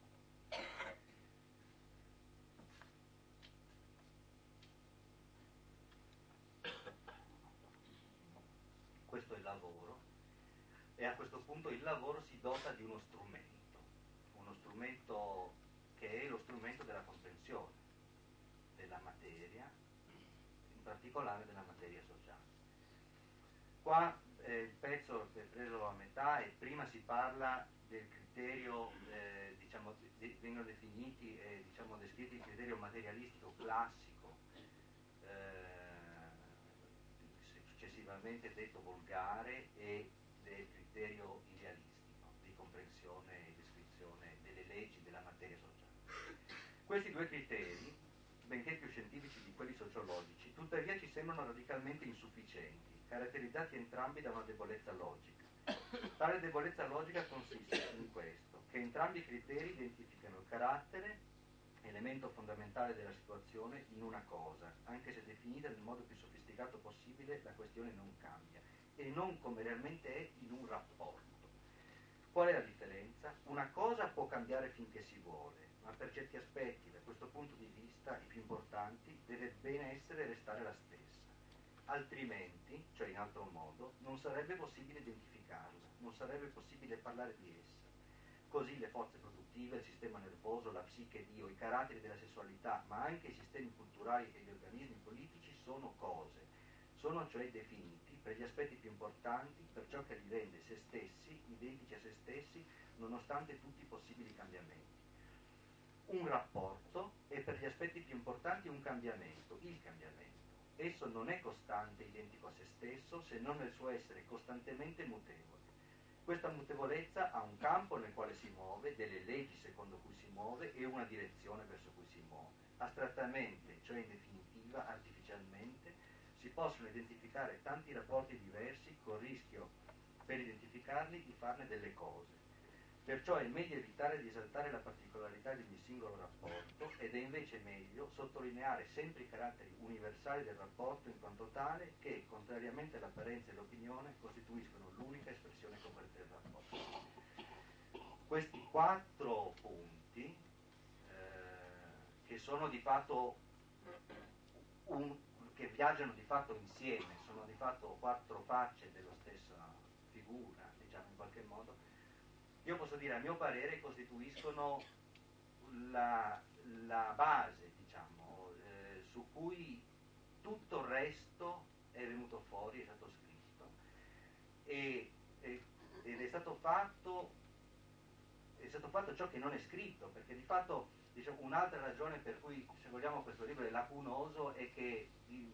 Questo è il lavoro, e a questo punto il lavoro si dota di uno strumento, uno strumento che è lo strumento della comprensione della materia, in particolare della materia sociale. Qua eh, il pezzo è preso a metà e prima si parla del criterio, eh, diciamo, de, vengono definiti e diciamo, descritti il criterio materialistico classico, eh, successivamente detto volgare, e del criterio idealistico di comprensione e descrizione delle leggi della materia sociale. Questi due criteri, benché più scientifici di quelli sociologici, tuttavia ci sembrano radicalmente insufficienti, caratterizzati entrambi da una debolezza logica. Tale debolezza logica consiste in questo, che entrambi i criteri identificano il carattere, elemento fondamentale della situazione, in una cosa, anche se definita nel modo più sofisticato possibile, la questione non cambia, e non come realmente è in un rapporto. Qual è la differenza? Una cosa può cambiare finché si vuole, ma per certi aspetti, da questo punto di vista, i più importanti, deve bene essere restare la stessa. Altrimenti, cioè in altro modo, non sarebbe possibile identificarla, non sarebbe possibile parlare di essa. Così le forze produttive, il sistema nervoso, la psiche Dio, i caratteri della sessualità, ma anche i sistemi culturali e gli organismi politici sono cose, sono cioè definiti per gli aspetti più importanti, per ciò che li rende se stessi, identici a se stessi, nonostante tutti i possibili cambiamenti. Un rapporto è per gli aspetti più importanti un cambiamento, il cambiamento. Esso non è costante, identico a se stesso, se non nel suo essere costantemente mutevole. Questa mutevolezza ha un campo nel quale si muove, delle leggi secondo cui si muove e una direzione verso cui si muove. Astrattamente, cioè in definitiva, artificialmente, si possono identificare tanti rapporti diversi col rischio, per identificarli, di farne delle cose. Perciò è meglio evitare di esaltare la particolarità di ogni singolo rapporto ed è invece meglio sottolineare sempre i caratteri universali del rapporto in quanto tale che, contrariamente all'apparenza e all'opinione, costituiscono l'unica espressione concreta del rapporto. Questi quattro punti, eh, che sono di fatto un, che viaggiano di fatto insieme, sono di fatto quattro facce della stessa figura, diciamo in qualche modo, io posso dire a mio parere costituiscono la, la base, diciamo, eh, su cui tutto il resto è venuto fuori, è stato scritto e, e, ed è stato fatto è stato fatto ciò che non è scritto, perché di fatto, diciamo, un'altra ragione per cui, se vogliamo, questo libro è lacunoso è che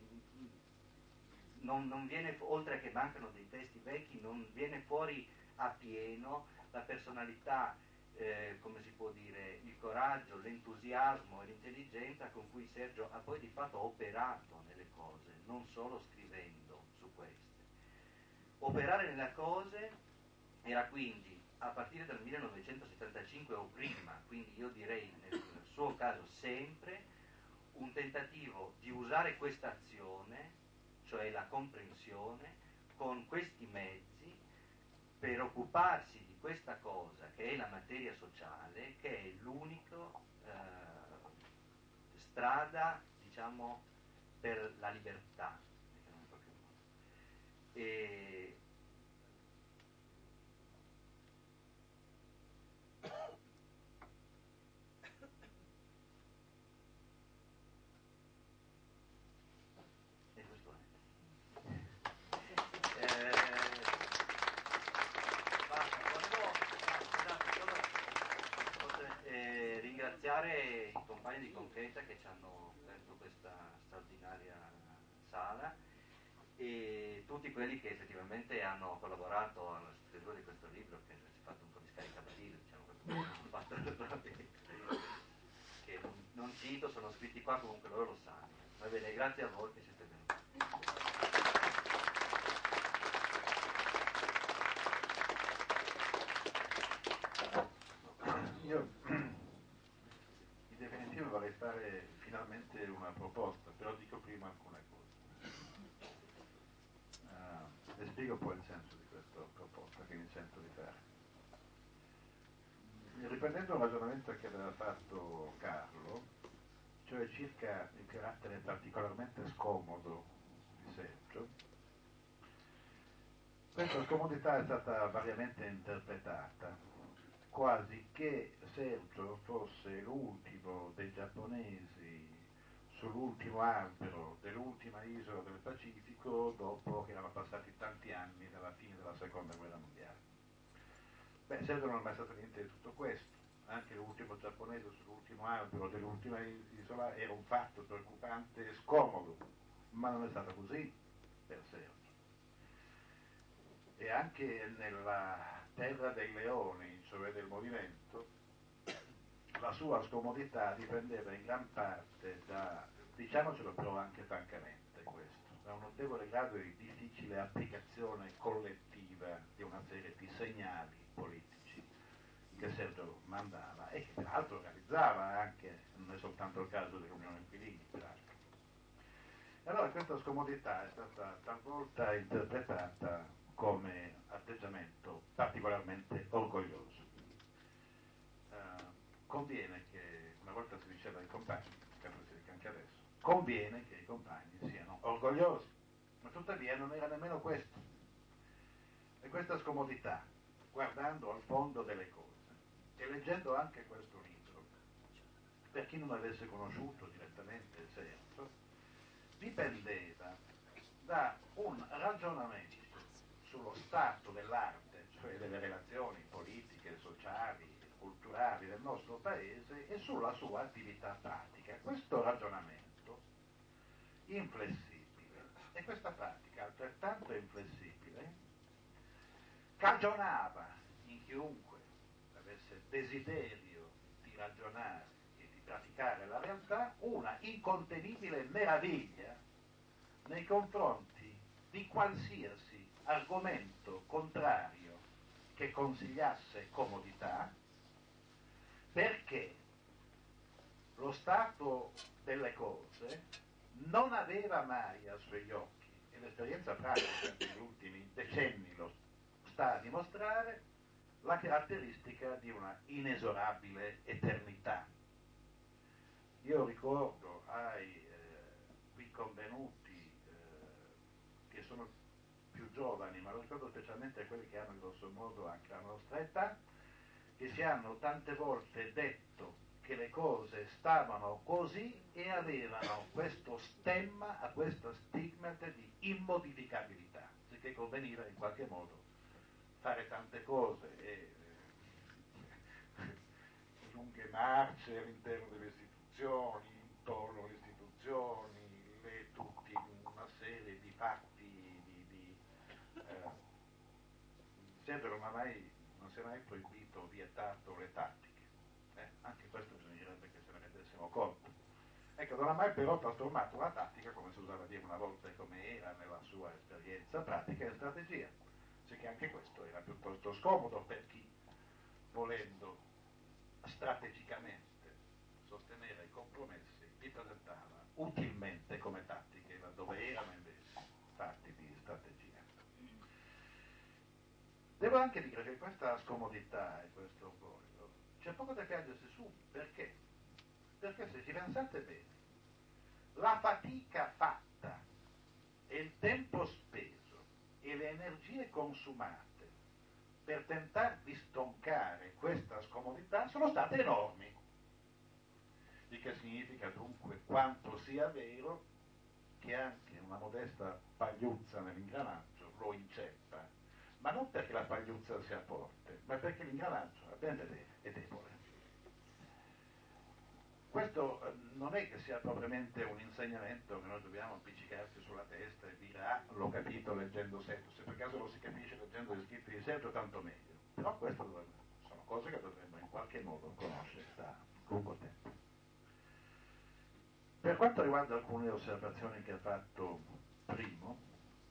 non, non viene, oltre a che mancano dei testi vecchi, non viene fuori appieno la personalità, eh, come si può dire, il coraggio, l'entusiasmo e l'intelligenza con cui Sergio ha poi di fatto operato nelle cose, non solo scrivendo su queste. Operare nelle cose era quindi, a partire dal millenovecentosettantacinque o prima, quindi io direi nel suo caso sempre, un tentativo di usare questa azione, cioè la comprensione, con questi mezzi per occuparsi di questa cosa che è la materia sociale, che è l'unica eh, strada, diciamo, per la libertà. E e questo è. Eh, basta, volevo scusate, solo, eh, ringraziare i compagni di Concreta che ci hanno aperto questa straordinaria sala e tutti quelli che effettivamente hanno collaborato alla scrittura di questo libro, che si è fatto un po' di scaricabile, diciamo, fatto che non, non cito, sono scritti qua, comunque loro lo sanno. Va bene, grazie a voi che siete venuti. Io in definitiva vorrei fare finalmente una proposta, però dico prima alcune cose. Uh, e spiego poi il senso di questa proposta che mi sento di fare. Riprendendo un ragionamento che aveva fatto Carlo, cioè circa il carattere particolarmente scomodo di Sergio, questa scomodità è stata variamente interpretata, quasi che Sergio fosse l'ultimo dei giapponesi sull'ultimo albero dell'ultima isola del Pacifico dopo che erano passati tanti anni dalla fine della seconda guerra mondiale. Beh, Sergio non è mai stato niente di tutto questo. Anche l'ultimo giapponese sull'ultimo albero dell'ultima isola era un fatto preoccupante e scomodo, ma non è stato così per Sergio. E anche nella terra dei leoni, cioè del movimento, la sua scomodità dipendeva in gran parte da, diciamocelo però anche francamente questo, da un notevole grado di difficile applicazione collettiva di una serie di segnali politici che Sergio mandava e che peraltro realizzava anche, non è soltanto il caso dell'Unione Inquilini, peraltro. E allora questa scomodità è stata talvolta interpretata come atteggiamento particolarmente orgoglioso. Uh, conviene che, una volta si diceva ai compagni, credo si dica anche adesso, conviene che i compagni siano orgogliosi, ma tuttavia non era nemmeno questo. E questa scomodità, guardando al fondo delle cose, e leggendo anche questo libro, per chi non avesse conosciuto direttamente Sergio, dipendeva da un ragionamento sullo stato dell'arte, cioè delle relazioni politiche, sociali, culturali del nostro paese e sulla sua attività pratica. Questo ragionamento inflessibile e questa pratica altrettanto inflessibile cagionava in chiunque avesse desiderio di ragionare e di praticare la realtà una incontenibile meraviglia nei confronti di qualsiasi argomento contrario che consigliasse comodità, perché lo stato delle cose non aveva mai ai suoi occhi, e l'esperienza pratica degli ultimi decenni lo sta a dimostrare, la caratteristica di una inesorabile eternità. Io ricordo ai eh, qui convenuti eh, che sono più giovani, ma lo ricordo specialmente a quelli che hanno grosso modo anche la nostra età, che si hanno tante volte detto che le cose stavano così e avevano questo stemma, a questo stigmata di immodificabilità, sicché conveniva in qualche modo fare tante cose e eh, lunghe marce all'interno delle istituzioni, intorno alle istituzioni, le, tutti una serie di fatti, di, di eh, Sergio non ha mai, non si è mai proibito, vietato le tattiche. Eh, anche questo bisognerebbe che se ne rendessimo conto. Ecco, non ha mai però trasformato la tattica, come si usava dire una volta e come era nella sua esperienza pratica, in strategia. Sì che anche questo era piuttosto scomodo per chi, volendo strategicamente sostenere i compromessi, li presentava utilmente come tattiche, laddove erano invece fatti di strategia. Devo anche dire che questa scomodità e questo orgoglio c'è poco da piangersi su, perché? Perché se ci pensate bene, la fatica fatta e il tempo speso e le energie consumate per tentare di stoncare questa scomodità sono state enormi. Il che significa dunque quanto sia vero che anche una modesta pagliuzza nell'ingranaggio lo inceppa, ma non perché la pagliuzza sia forte, ma perché l'ingranaggio, a ben vedere, è debole. Questo eh, non è che sia propriamente un insegnamento che noi dobbiamo appiccicarci sulla testa e dire ah, l'ho capito leggendo Sergio, se per caso lo si capisce leggendo gli scritti di Sergio tanto meglio, però queste sono cose che dovremmo in qualche modo conoscere da lungo tempo. Per quanto riguarda alcune osservazioni che ha fatto primo,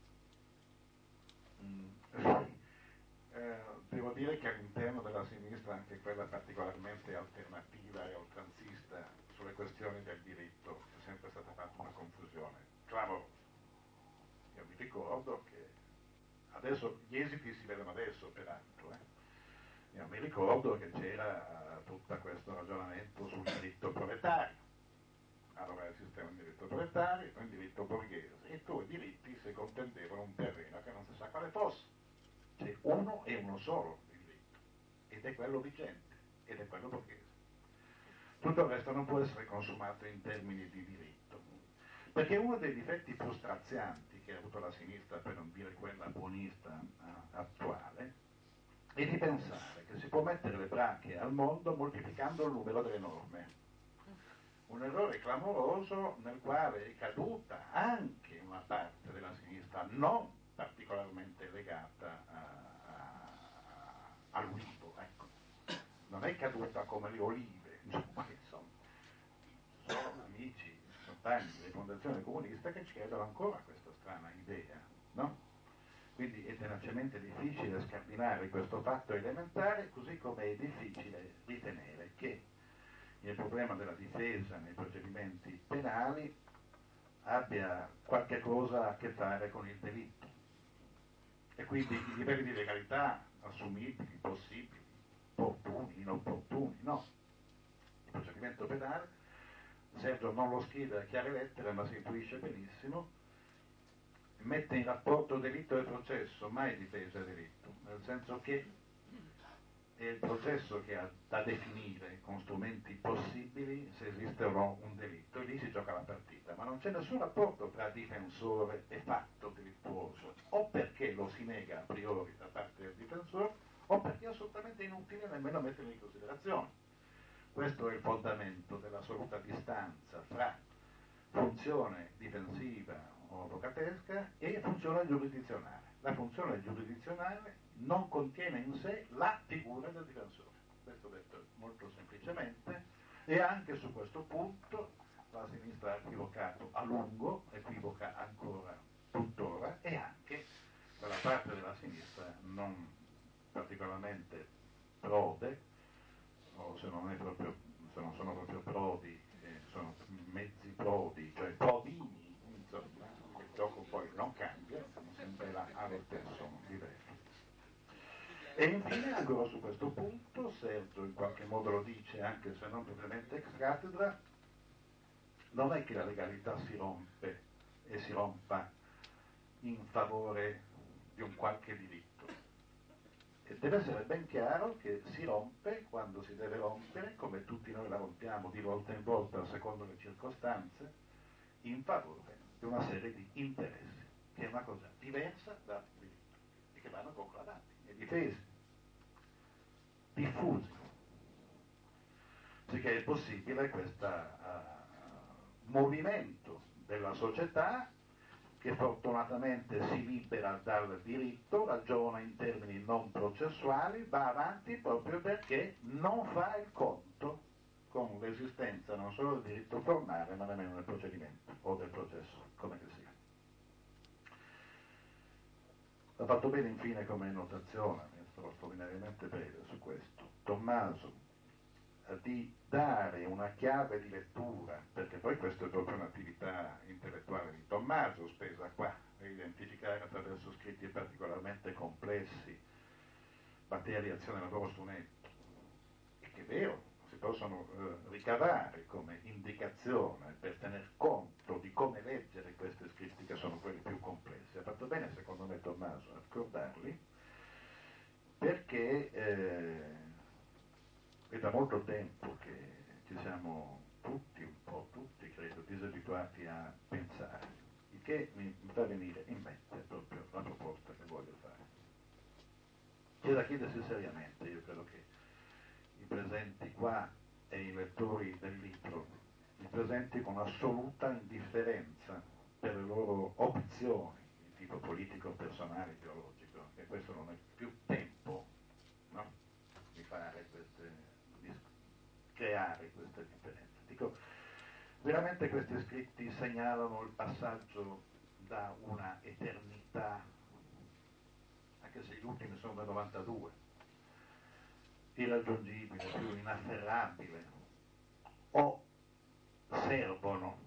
mh, eh, devo dire che all'interno della sinistra, anche quella particolarmente alternativa e oltranzista sulle questioni del diritto, c'è sempre stata fatta una confusione clamorosa. Io mi ricordo che adesso gli esiti si vedono adesso, peraltro. Eh. Io mi ricordo che c'era tutto questo ragionamento sul diritto proletario. Allora esisteva un diritto proletario e un diritto borghese, e due diritti si contendevano un terreno che non si sa quale fosse. C'è uno e uno solo di diritto, ed è quello vigente, ed è quello borghese. Tutto il resto non può essere consumato in termini di diritto, perché uno dei difetti più strazianti che ha avuto la sinistra, per non dire quella buonista eh, attuale, è di pensare che si può mettere le branche al mondo moltiplicando il numero delle norme. Un errore clamoroso nel quale è caduta anche una parte della sinistra non particolarmente legata all'ulivo, ecco. Non è caduta come le olive, insomma, insomma. Sono amici, compagni delle fondazioni comuniste che ci credono ancora a questa strana idea, no? Quindi è tenacemente difficile scardinare questo fatto elementare, così come è difficile ritenere che il problema della difesa nei procedimenti penali abbia qualche cosa a che fare con il delitto. E quindi i livelli di legalità assumibili, possibili, opportuni, inopportuni, no. Il procedimento penale, Sergio non lo scrive a chiare lettere, ma si intuisce benissimo, mette in rapporto delitto e processo, mai difesa e delitto, nel senso che è il processo che ha da definire con strumenti possibili se esiste o no un delitto, e lì si gioca la partita, ma non c'è nessun rapporto tra difensore e fatto delittuoso, o perché lo si nega a priori da parte del difensore, o perché è assolutamente inutile nemmeno metterlo in considerazione. Questo è il fondamento dell'assoluta distanza fra funzione difensiva o avvocatesca e funzione giurisdizionale. La funzione giurisdizionale non contiene in sé la figura del difensore. Questo detto molto semplicemente, e anche su questo punto la sinistra ha equivocato a lungo, equivoca ancora tuttora, e anche dalla parte della sinistra non particolarmente prode, o se non, è proprio, se non sono proprio prodi, eh, sono mezzi prodi, cioè prodini, insomma, il gioco poi non cambia, sono sempre là allo stesso livello. E infine, ancora su questo punto, Sergio in qualche modo lo dice, anche se non propriamente ex cattedra, non è che la legalità si rompe e si rompa in favore di un qualche diritto. E deve essere ben chiaro che si rompe quando si deve rompere, come tutti noi la rompiamo di volta in volta, secondo le circostanze, in favore di una serie di interessi, che è una cosa diversa dal diritto, e che vanno conclamati e difesi, diffusi. Sicché è possibile questo uh, movimento della società che fortunatamente si libera dal diritto, ragiona in termini non processuali, va avanti proprio perché non fa il conto con l'esistenza non solo del diritto formale ma nemmeno del procedimento o del processo, come che sia. Ha fatto bene infine come notazione, mi sarò straordinariamente breve su questo, Tommaso, di dare una chiave di lettura, perché poi questa è proprio un'attività intellettuale di Tommaso spesa qua, per identificare attraverso scritti particolarmente complessi materia di azione, lavoro, strumento, e che è vero, si possono eh, ricavare come indicazione per tener conto di come leggere questi scritti che sono quelli più complessi. Ha fatto bene secondo me Tommaso a ricordarli, perché eh, è da molto tempo che ci siamo tutti, un po' tutti credo, disabituati a pensare, il che mi fa venire in mente proprio la proposta che voglio fare. C'è da chiedersi seriamente, io credo che i presenti qua e i lettori del libro, i presenti con assoluta indifferenza per le loro opzioni di tipo politico, personale, ideologico, e questo non è più tempo, no? Di fare queste, di creare queste differenze. Dico, veramente questi scritti segnalano il passaggio da una eternità, anche se gli ultimi sono del novantadue, irraggiungibile, più inafferrabile, o servono,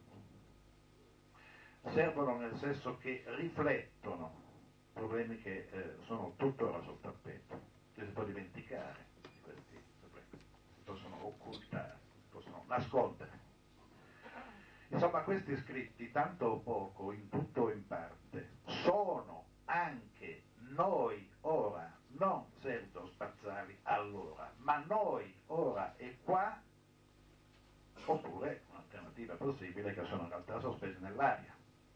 servono nel senso che riflettono problemi che eh, sono tuttora sul tappeto, che si può dimenticare di questi problemi, si possono occultare, si possono nascondere. Insomma, questi scritti, tanto o poco, in tutto o in parte, sono anche noi ora, non Sergio Spazzali allora, ma noi ora e qua, oppure un'alternativa possibile che sono in realtà sospesi nell'aria.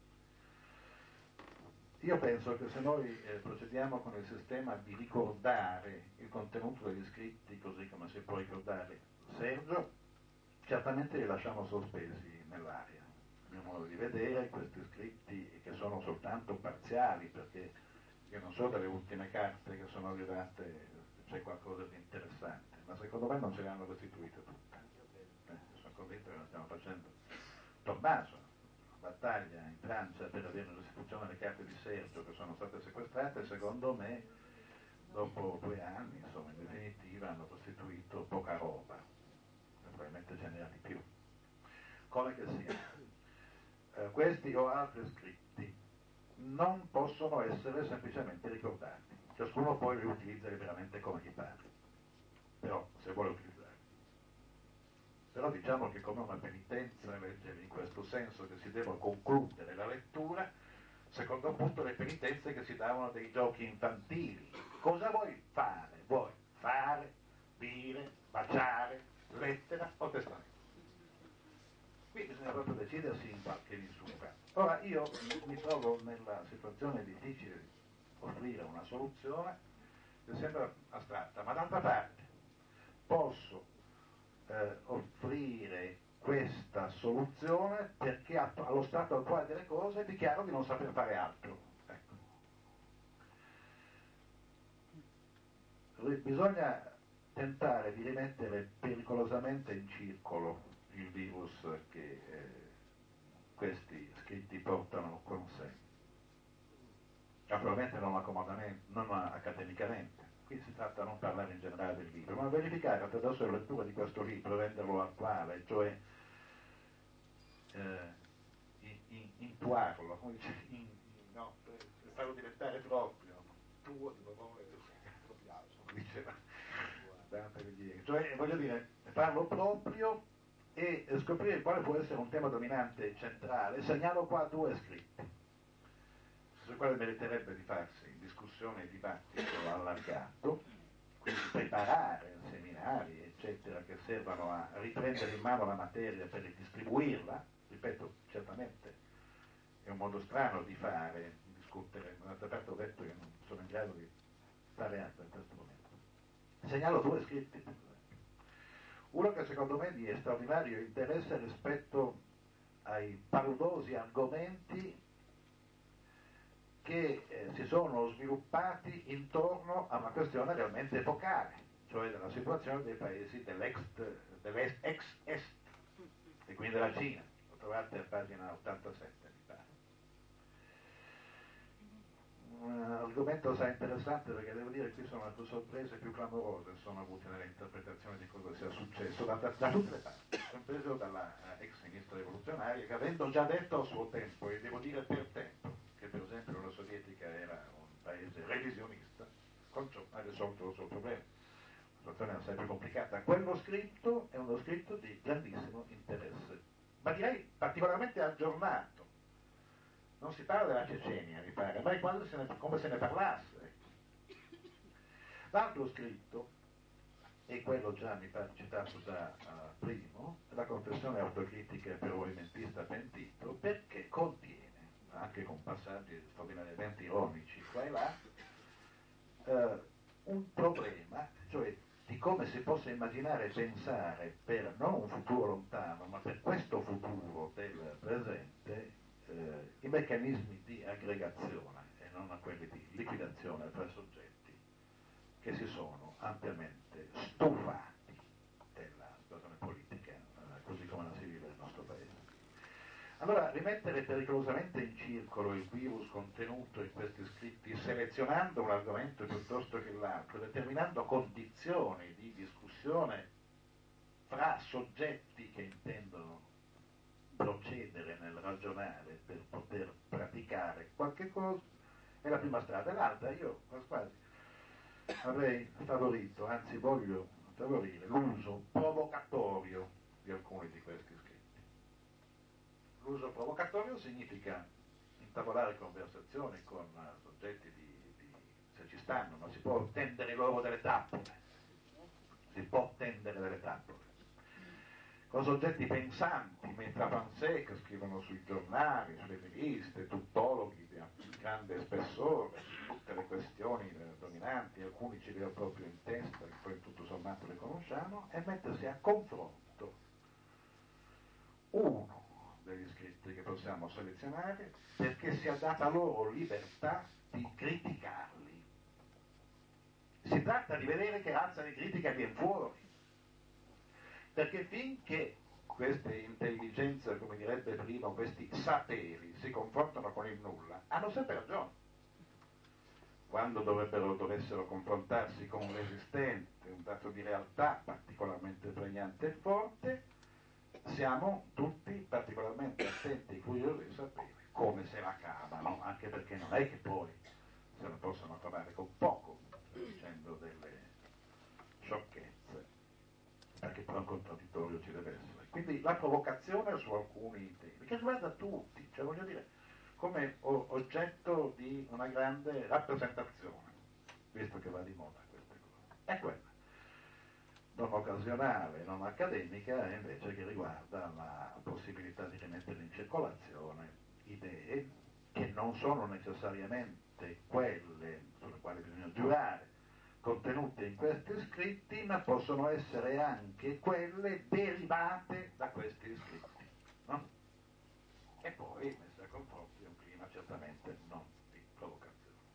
Io penso che se noi eh, procediamo con il sistema di ricordare il contenuto degli scritti così come si può ricordare Sergio, certamente li lasciamo sospesi nell'aria. A mio modo di vedere questi scritti che sono soltanto parziali, perché io non so delle ultime carte che sono arrivate c'è qualcosa di interessante, ma secondo me non ce le hanno restituite tutte. Eh, sono convinto che non stiamo facendo. Tommaso, battaglia in Francia per avere la restituzione delle carte di Sergio che sono state sequestrate, secondo me dopo due anni, insomma, in definitiva hanno restituito poca roba, probabilmente ce n'era di più. Come che sia, eh, questi o altri scritti non possono essere semplicemente ricordati, ciascuno poi li utilizza veramente come gli pare, però se vuole utilizzare. Però diciamo che come una penitenza leggere in questo senso che si deve concludere la lettura, secondo appunto le penitenze che si davano dei giochi infantili. Cosa vuoi fare? Vuoi fare, dire, baciare, lettera o testamento? Qui bisogna proprio decidersi in qualche misura. Ora io mi trovo nella situazione difficile di offrire una soluzione che sembra astratta, ma d'altra parte posso Eh, offrire questa soluzione perché allo stato attuale delle cose dichiaro di non saper fare altro. Ecco. Bisogna tentare di rimettere pericolosamente in circolo il virus che eh, questi scritti portano con sé. Naturalmente non, non accademicamente, qui si tratta di non parlare in generale del libro, ma verificare attraverso la lettura di questo libro, renderlo attuale, cioè eh, in, in, intuarlo, come dice, in, in, no, per farlo diventare proprio, tuo di valore, come diceva Dante Alighieri, cioè voglio dire, farlo proprio e scoprire quale può essere un tema dominante e centrale. Segnalo qua due scritti, sul quale meriterebbe di farsi discussione e dibattito allargato, quindi preparare seminari, eccetera, che servano a riprendere in mano la materia per distribuirla. Ripeto, certamente è un modo strano di fare, di discutere, ma d'altra parte ho detto che non sono in grado di fare altro in questo momento. Segnalo due scritti, uno che secondo me è di straordinario interesse rispetto ai paludosi argomenti che eh, si sono sviluppati intorno a una questione realmente epocale, cioè della situazione dei paesi dell'ex, dell'est, ex-est, e quindi della Cina. Lo trovate a pagina ottantasette, mi pare. Un argomento assai interessante, perché devo dire che qui sono le sorprese più clamorose sono avute nell'interpretazione di cosa sia successo da, da tutte le parti, compreso dalla eh, ex sinistra rivoluzionaria, che avendo già detto a suo tempo, e devo dire per tempo, che per esempio l'Unione Sovietica era un paese revisionista, con ciò ha risolto il suo problema. La situazione è assai più complicata. Quello scritto è uno scritto di grandissimo interesse, ma direi particolarmente aggiornato. Non si parla della Cecenia, mi pare, ma è quasi se ne, come se ne parlasse. L'altro scritto, e quello già mi pare citato da uh, primo, la confessione autocritica per un movimentista pentito, perché contiene, anche con passaggi straordinariamente ironici qua e là, uh, un problema, cioè di come si possa immaginare e pensare per non un futuro lontano, ma per questo futuro del presente, eh, i meccanismi di aggregazione e non a quelli di liquidazione tra soggetti che si sono ampiamente stufati della situazione politica, eh, così come la si vive nel nostro paese. Allora, rimettere pericolosamente in circolo il virus contenuto in questi scritti, selezionando un argomento piuttosto che l'altro, determinando condizioni di discussione fra soggetti che intendono procedere nel ragionare per poter praticare qualche cosa, è la prima strada. L'altra, io quasi avrei favorito, anzi voglio favorire, l'uso provocatorio di alcuni di questi scritti. L'uso provocatorio significa intavolare conversazioni con soggetti di, di, se ci stanno, ma si può tendere loro delle trappole, si può tendere delle trappole, con soggetti pensanti, metrapansè, che scrivono sui giornali, sulle riviste, tuttologhi di grande spessore, su tutte le questioni dominanti, alcuni ce li ho proprio in testa, che poi tutto sommato le conosciamo, e mettersi a confronto uno degli scritti che possiamo selezionare, perché sia data loro libertà di criticarli. Si tratta di vedere che razza di critica viene fuori, perché finché queste intelligenze, come direbbe prima, questi saperi si confrontano con il nulla, hanno sempre ragione. Quando dovrebbero, dovessero confrontarsi con l'esistente, un dato di realtà particolarmente pregnante e forte, siamo tutti particolarmente attenti e curiosi di sapere come se la cavano, anche perché non è che poi se la possono trovare con poco, dicendo delle sciocchezze, perché però un contraddittorio ci deve essere. Quindi la provocazione su alcuni temi, che riguarda tutti, cioè voglio dire, come oggetto di una grande rappresentazione, visto che va di moda queste cose, è quella non occasionale, non accademica, e invece che riguarda la possibilità di rimettere in circolazione idee che non sono necessariamente quelle sulle quali bisogna giurare, contenute in questi scritti, ma possono essere anche quelle derivate da questi scritti, no? E poi messe a confronto in un clima certamente non di provocazione.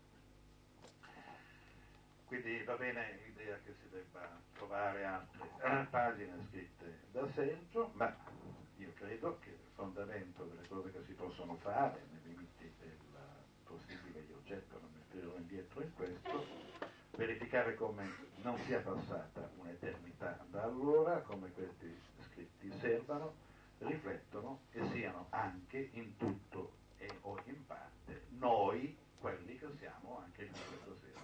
Quindi va bene l'idea che si debba trovare altre eh, pagine scritte da Sergio, ma io credo che il fondamento delle cose che si possono fare, nei limiti del possibile, io oggetto non mi tirerò indietro in questo, verificare verificare come non sia passata un'eternità da allora, come questi scritti servano, riflettono e siano anche in tutto e o in parte noi quelli che siamo anche in questa sera.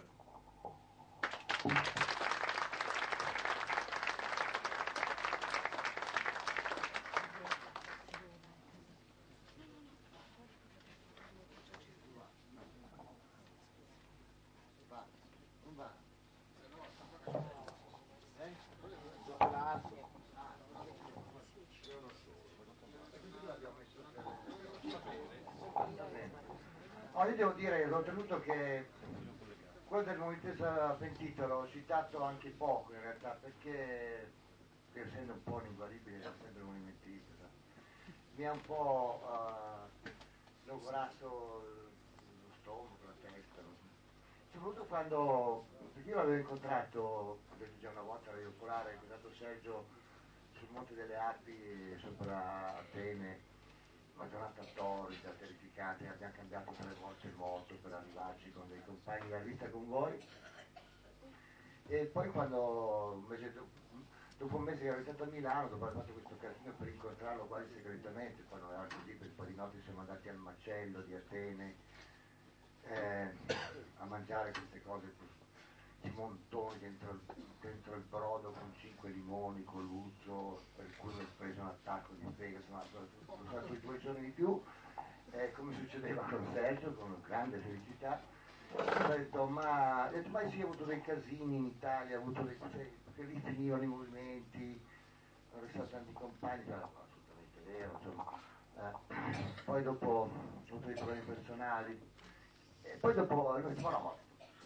No, io devo dire, l'ho tenuto che quello del Movimento Intesa Pentita l'ho citato anche poco in realtà, perché essendo un po' l'inguaribile da sempre movimentista, no? Mi ha un po' uh, logorato lo stomaco, la testa, no? Soprattutto quando, perché io l'avevo incontrato, ho detto già una volta, Radio Popolare, ho incontrato Sergio sul Monte delle Api sopra Atene, una giornata torrida, terrificante, abbiamo cambiato tre volte il moto per arrivarci con dei compagni da vista con voi. E poi quando un mese dopo, dopo un mese che ero stato a Milano, dopo aver fatto questo casino per incontrarlo quasi segretamente, poi non era così, per un po' di notti siamo andati al macello di Atene eh, a mangiare queste cose, i montoni dentro il, dentro il brodo con cinque limoni, con l'uso, per cui mi ho preso un attacco di fegato, sono stato i due giorni di più, eh, come succedeva con Sergio, con grande felicità. Ho detto, ma, ho detto, ma sì, ho avuto dei casini in Italia, ho avuto dei, cioè, perché lì finivano i movimenti, ho restato tanti compagni, però assolutamente vero, insomma. Eh, poi dopo ho avuto dei problemi personali, e poi dopo ho detto, ma no,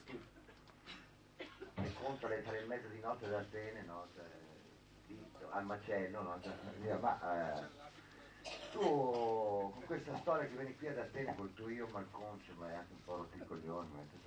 e conto alle tre e mezza di notte da Atene, no? Cioè, lì, al macello, no? Cioè, ma eh, tu con questa storia che vieni qui ad Atene col tuo io malconcio, ma è anche un po' rotto i coglioni,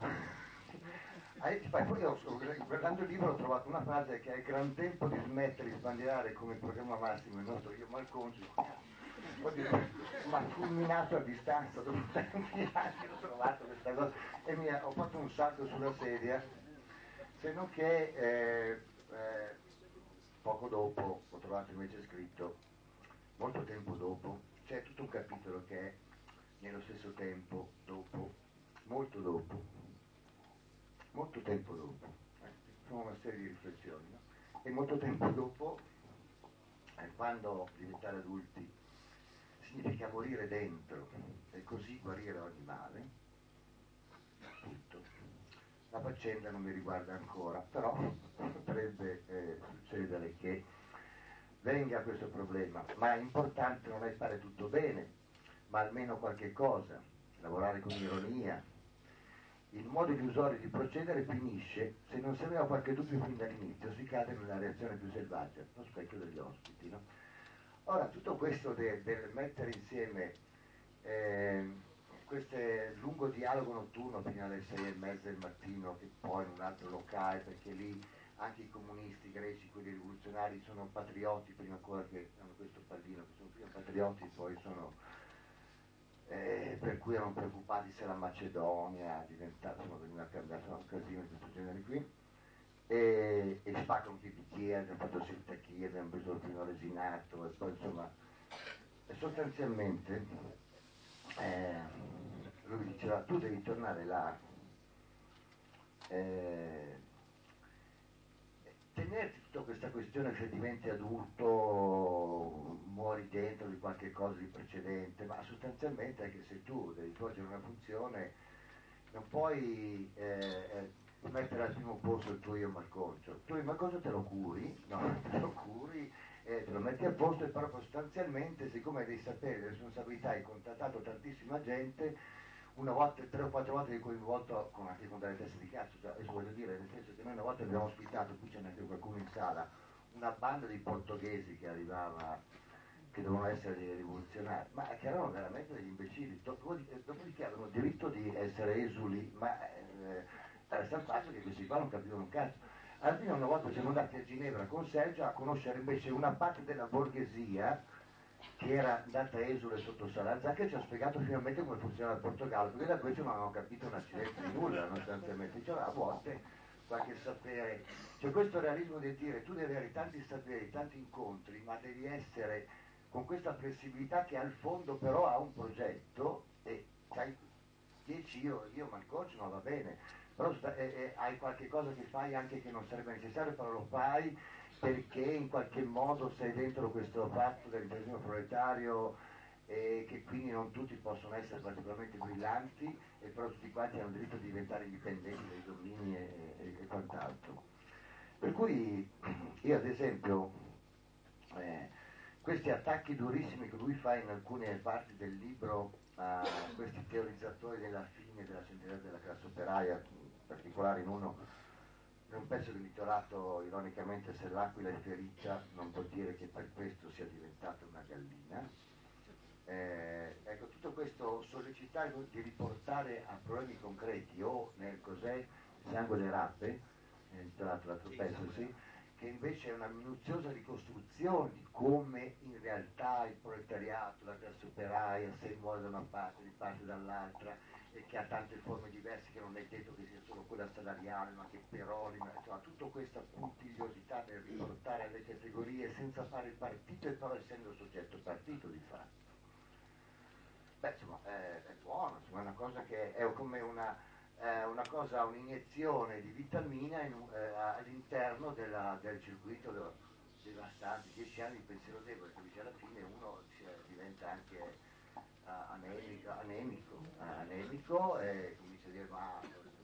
ma poi io, guardando il libro, ho trovato una frase che è il gran tempo di smettere di sbandierare come programma massimo il nostro io malconcio, ma fulminato a distanza dopo tanti anni ho trovato questa cosa e mi ha, ho fatto un salto sulla sedia, se non che eh, eh, poco dopo ho trovato invece scritto, molto tempo dopo, c'è tutto un capitolo che è nello stesso tempo, dopo, molto dopo, molto tempo dopo, eh, sono una serie di riflessioni, no? E molto tempo dopo, eh, quando diventare adulti significa morire dentro e così guarire ogni male, tutto. La faccenda non mi riguarda ancora, però potrebbe eh, succedere che venga questo problema, ma è importante non è fare tutto bene, ma almeno qualche cosa, lavorare con ironia. Il modo illusorio di procedere finisce, se non si aveva qualche dubbio fin dall'inizio, si cade nella reazione più selvaggia, lo specchio degli ospiti, no? Ora, tutto questo del de mettere insieme eh, questo lungo dialogo notturno fino alle sei e mezza del mattino, che poi in un altro locale, perché lì anche i comunisti greci, quelli rivoluzionari, sono patrioti prima ancora che hanno questo pallino, che sono prima patrioti, poi sono, eh, per cui erano preoccupati se la Macedonia diventava, insomma, veniva cambiata un casino di questo genere qui, e, e spaccano tutti i bicchieri, hanno fatto scelta chiesa, hanno preso il primo resinato, e poi insomma, e sostanzialmente eh, lui mi diceva, tu devi tornare là, eh, tenerti tutta questa questione, se diventi adulto muori dentro di qualche cosa di precedente, ma sostanzialmente è che se tu devi svolgere una funzione non puoi eh, mettere al primo posto il tuo io malconcio, il tuo io malconcio te lo curi, no? Te lo curi, eh, te lo metti a posto, e però sostanzialmente, siccome devi sapere le responsabilità, hai contattato tantissima gente, una volta, tre o quattro volte di coinvolto con, anche con delle teste di cazzo, cioè, adesso voglio dire, nel senso che noi una volta abbiamo ospitato, qui c'è anche qualcuno in sala, una banda di portoghesi che arrivava, che dovevano essere dei rivoluzionari, ma che erano veramente degli imbecilli, dopodiché avevano diritto di essere esuli, ma eh, resta il fatto che questi qua non capivano un cazzo. Alla fine una volta siamo andati a Ginevra con Sergio a conoscere invece una parte della borghesia che era andata esule sotto Salazar, che ci ha spiegato finalmente come funziona il Portogallo, perché da questo non avevamo capito un accidente di nulla, sostanzialmente. Diceva, a volte qualche sapere, cioè questo realismo di dire tu devi avere tanti saperi, tanti incontri, ma devi essere con questa flessibilità che al fondo però ha un progetto e sai, dieci io, io ma il coach non va bene, però sta, eh, eh, hai qualche cosa che fai anche che non sarebbe necessario, però lo fai perché in qualche modo sei dentro questo fatto del destino proletario e che quindi non tutti possono essere particolarmente brillanti e però tutti quanti hanno il diritto di diventare indipendenti dai domini e, e, e quant'altro. Per cui io ad esempio eh, questi attacchi durissimi che lui fa in alcune parti del libro a questi teorizzatori della fine della centinaia della classe operaia, in particolare in uno in un pezzo intitolato ironicamente Se l'aquila è ferita non vuol dire che per questo sia diventata una gallina. Eh, ecco, tutto questo sollecitare di riportare a problemi concreti o nel cos'è il sangue delle rape, eh, intitolato l'altro pezzo, sì, che invece è una minuziosa ricostruzione di come in realtà il proletariato, la classe operaia, se muore da una parte, riparte dall'altra, e che ha tante forme diverse, che non è detto che sia solo quella salariale, ma che però insomma, tutta questa puntigliosità nel riportare alle categorie senza fare il partito e però essendo soggetto partito di fatto. Beh, insomma, è, è buono, insomma, è una cosa che è come una, eh, una cosa, un'iniezione di vitamina in, eh, all'interno della, del circuito dello, devastante, dieci anni di pensiero debole, che alla fine uno si, diventa anche uh, anemico, anemico, uh, anemico e comincia a dire ma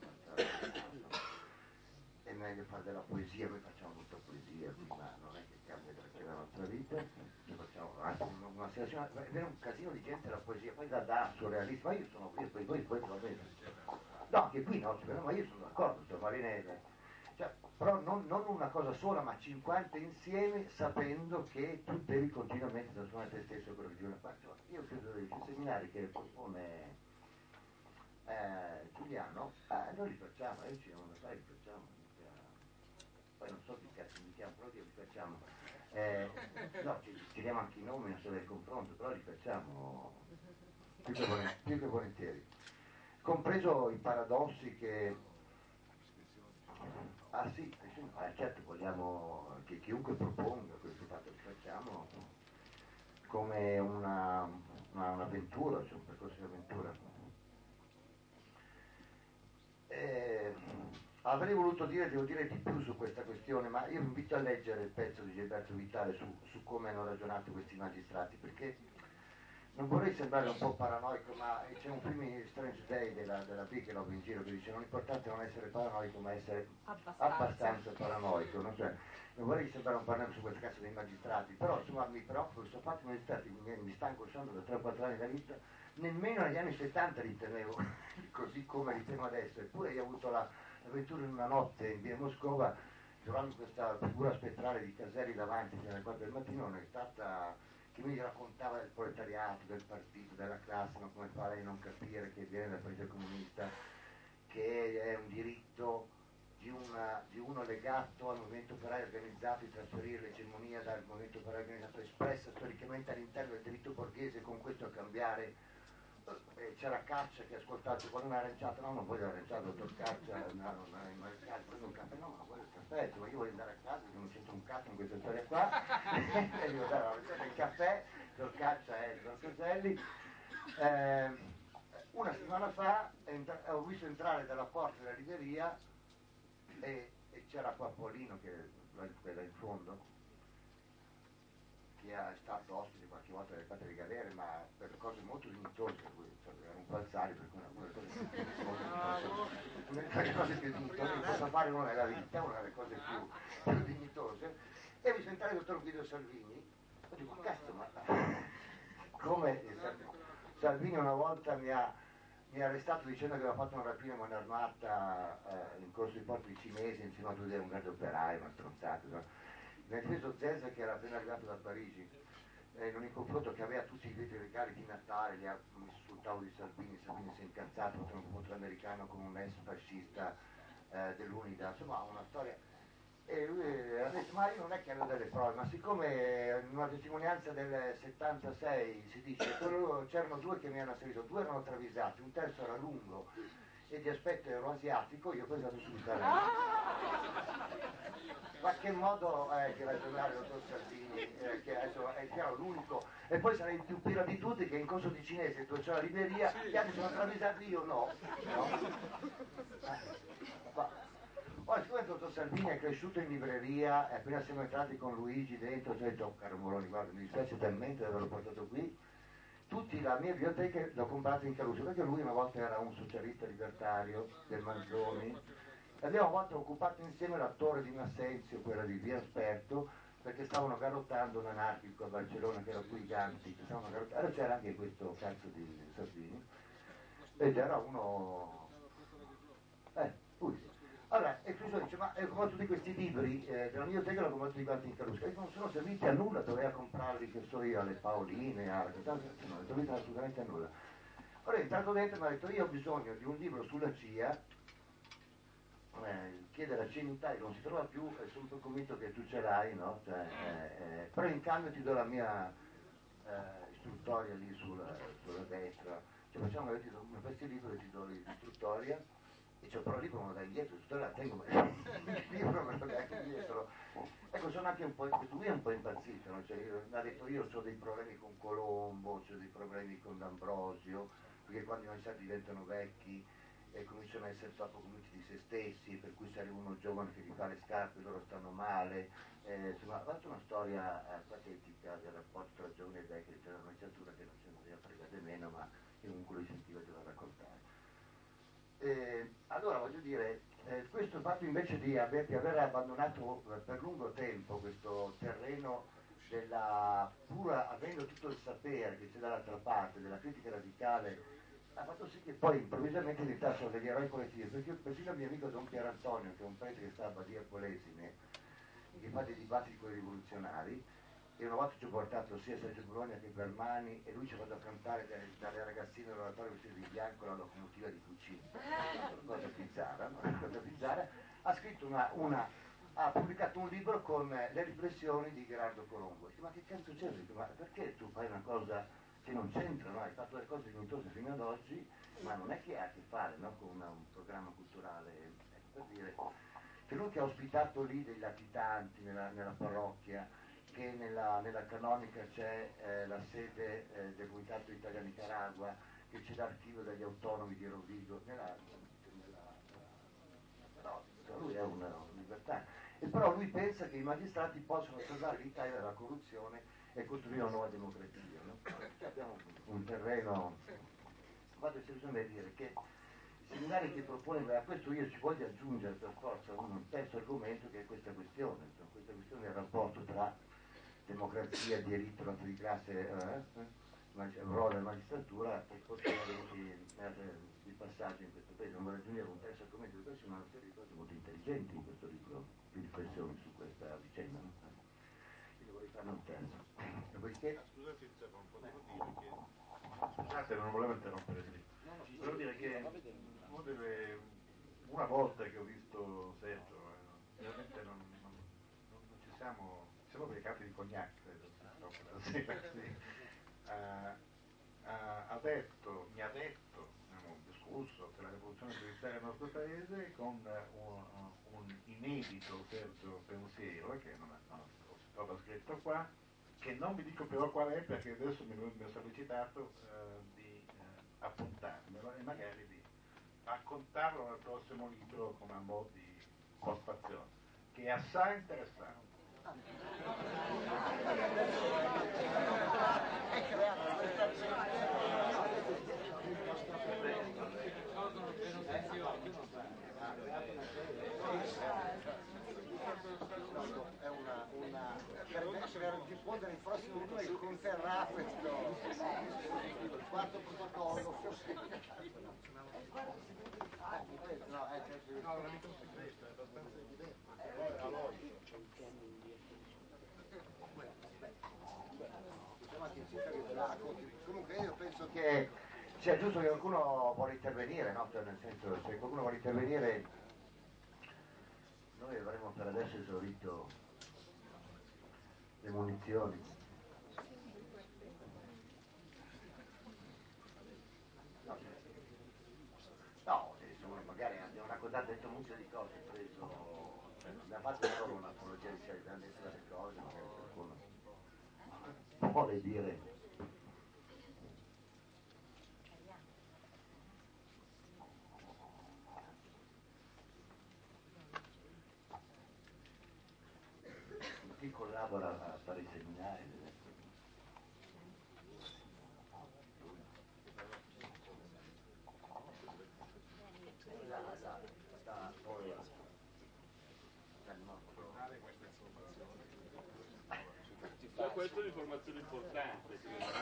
è meglio fare della poesia, noi facciamo molta poesia, ma non è che cambia perché la nostra vita, noi facciamo una, una situazione, è vero un casino di gente la poesia, poi da da surrealista, ma io sono qui, poi voi poi va bene. No, che qui no, ma io sono d'accordo, cioè Marinese. Cioè, però non, non una cosa sola, ma cinquanta insieme, sapendo che tu devi continuamente trasformare te stesso quello che ti viene fatto. Io credo dei seminari che propone eh, Giuliano, eh, noi li facciamo, eh, ci non lo sai, li facciamo. Poi non so che cazzo indichiamo, però li facciamo. Eh, no, ci tiriamo anche i nomi, non so del confronto, però li facciamo più che, volentieri, più che volentieri. Compreso i paradossi che ah sì, eh, certo vogliamo che chiunque proponga questo fatto che facciamo come una, una, un'avventura, cioè un percorso di avventura. Eh, avrei voluto dire, devo dire di più su questa questione, ma io vi invito a leggere il pezzo di Gilberto Vitale su, su come hanno ragionato questi magistrati, perché non vorrei sembrare un po' paranoico, ma c'è un film in Strange Day della, della Bigelow in giro che dice non è importante non essere paranoico ma essere abbastanza, abbastanza paranoico, no? Cioè, non vorrei sembrare un paranoico su questo caso dei magistrati, però insomma mi preoccupa questo fatto, i magistrati mi, mi stanno costando da tre o quattro anni la vita, nemmeno negli anni settanta li tenevo così come li tengo adesso, eppure io ho avuto la, l'avventura in una notte in via Moscova, trovando questa figura spettrale di Caselli davanti fino alle quattro del mattino, non è stata che mi raccontava del proletariato, del partito, della classe, ma come fa lei a non capire che viene dal Partito Comunista, che è un diritto di, una, di uno legato al movimento operaio organizzato di trasferire l'egemonia dal movimento operaio organizzato espressa storicamente all'interno del diritto borghese, con questo a cambiare. Eh, c'era Caccia che ha ascoltato con una aranciata, no non voglio aranciare, dottor Caccia, no, non è mai il caso, prendo un caffè, no non voglio il caffè, ma io voglio andare a casa perché non c'entro un cazzo in questa storia qua, e devo dare la il caffè, dottor Caccia è il dottor Caselli. Eh, una settimana fa entra- ho visto entrare dalla porta della libreria e, e c'era qua Paolino, che è quella in fondo, che è stato ospite qualche volta delle Patrie Galere, ma per cose molto dignitose, lui cioè, era un Balzari, per cui una delle cose più dignitose, una delle cose più dignitose che possa fare uno nella vita, una delle cose più, più dignitose, e mi sentare il dottor Guido Salvini, e dico, cazzo, ma come Salvini una volta mi ha, mi ha arrestato dicendo che aveva fatto una rapina in mano armata eh, in corso di porti cinesi insieme a due un grande operaio, una stronzata, no? Mi ha difeso Zesa che era appena arrivato da Parigi, eh, in un confronto che aveva tutti i vetri regali di Natale, gli ha messo sul tavolo di Salvini, Salvini si è incazzato, ha fatto un confronto americano con un ex fascista eh, dell'Unida, insomma una storia. E lui ha detto, ma io non è che avevo delle prove, ma siccome in una testimonianza del settantasei si dice che c'erano due che mi hanno asserito, due erano travisati, un terzo era lungo e di aspetto euroasiatico, io ho pensato subito a lei. qualche modo eh, di ragionare il dottor Salvini, eh, che adesso è chiaro l'unico, e poi sarei il più pieno di tutti che in corso di cinese dove c'è la libreria, gli altri sono travisati, io no. no? Eh, ma, poi siccome il dottor Salvini è cresciuto in libreria e appena siamo entrati con Luigi dentro, ho detto, oh, caro Moroni, guarda, mi dispiace talmente di averlo portato qui, tutti la mia biblioteca l'ho comprata in Caruso, perché lui una volta era un socialista libertario del Manzoni, e abbiamo a volte occupato insieme la torre di Massenzio, quella di Via Sperto, perché stavano garottando un anarchico a Barcellona che era qui Ganti, che stavano garottando, allora c'era anche questo cazzo di Salvini, ed era uno... eh, lui sì. Allora, e Crusoe dice, ma ho comprato tutti questi libri eh, della biblioteca, l'ho comprato tutti quanti in Caruso, e non sono serviti a nulla, doveva comprarli, che so io, alle Paoline, alle... no, non è servito assolutamente a nulla. Allora è entrato dentro e mi ha detto, io ho bisogno di un libro sulla C I A, eh, chiede la C I A in Italia, non si trova più, e sono più convinto che tu ce l'hai, no? Cioè, eh, eh, però in cambio ti do la mia eh, istruttoria lì sulla, sulla destra, cioè facciamo che ti do questi libri e ti do l'istruttoria, e cioè, però il libro me lo dai indietro, l'istruttoria la tengo, il libro me lo dai indietro. Ecco, sono anche un po', questo qui è un po' impazzito, no? Cioè, io, mi ha detto io ho dei problemi con Colombo, ho dei problemi con D'Ambrosio, perché quando i universitari diventano vecchi e cominciano a essere troppo convinti di se stessi, per cui se arriva uno giovane che gli fa le scarpe loro stanno male, eh, insomma ha fatto una storia eh, patetica del rapporto tra giovani e vecchi, c'è una magistratura che non ce ne frega di meno, ma io comunque lo sentivo di dover raccontare. Eh, allora voglio dire, eh, questo fatto invece di aver, di aver abbandonato per lungo tempo questo terreno della pura, avendo tutto il sapere che c'è dall'altra parte, della critica radicale, ha fatto sì che poi improvvisamente diventassero degli eroi collettivi, perché persino il mio amico Don Pier Antonio, che è un prete che sta a Badia Polesine, che fa dei dibattiti con i rivoluzionari, e una volta ci ho portato sia Sergio Bologna che Bermani e lui ci ha fatto cantare dalle, dalle ragazzine dell'oratorio vestite di bianco la locomotiva di Puccini, una cosa bizzarra, no? Una cosa bizzarra. Ha scritto una, una, ha pubblicato un libro con le riflessioni di Gerardo Colombo. Dice, ma che cazzo c'è? Dice, ma perché tu fai una cosa che non c'entra, no? Hai fatto le cose dignitose fino ad oggi, ma non è che ha a che fare, no? Con una, un programma culturale, ecco, per dire che lui che ha ospitato lì dei latitanti nella, nella parrocchia, che nella, nella canonica c'è eh, la sede eh, del Comitato Italia Nicaragua, che c'è l'archivio degli autonomi di Rovigo, nella, nella, nella, no, lui è un, un libertario, e però lui pensa che i magistrati possano salvare l'Italia dalla corruzione e costruire una nuova democrazia. No? Abbiamo un terreno, guarda, se bisogna dire che il seminario che propone, a questo io ci voglio aggiungere per forza un terzo argomento, che è questa questione, insomma, questa questione del rapporto tra democrazia, diritto, razza di classe, eh, eh, ruolo della magistratura e potere di, di passaggio in questo paese. Non vorrei aggiungere un terzo argomento, perché ci sono una serie di cose molto intelligenti in questo libro, di riflessioni su questa vicenda. No? Quindi vorrei farne un terzo. Dopodiché... Scusate, un po' di Scusate, non volevo interrompere lì. Volevo dire che una, delle, una volta che ho visto Sergio, eh, veramente non, non, non, non ci siamo, siamo beccati di cognac, credo, stasera, sì. uh, uh, ha detto, mi ha detto, abbiamo discusso che la rivoluzione giudiziaria nel nostro paese con un, un inedito Sergio pensiero, che non, è, non si trova scritto qua, che non vi dico però qual è perché adesso mi, mi ho sollecitato eh, di eh, appuntarmelo e magari di raccontarlo nel prossimo libro come a mo' di postfazione, che è assai interessante. È una, una per, per diffondere il prossimo libro che conterrà questo il quarto protocollo forse no, è certo. No, non è mica un segreto, è abbastanza evidente. Comunque io penso che sia giusto che qualcuno vuole intervenire, no? Cioè, nel senso, se qualcuno vuole intervenire, noi avremo per adesso esaurito le munizioni. No, no, insomma, magari abbiamo raccontato detto un mucchio di cose, preso ha fatto solo un'apologia di serietà, ha detto delle cose, magari qualcuno vuole dire. Chi collabora a fare i seminari? Questa è un'informazione importante.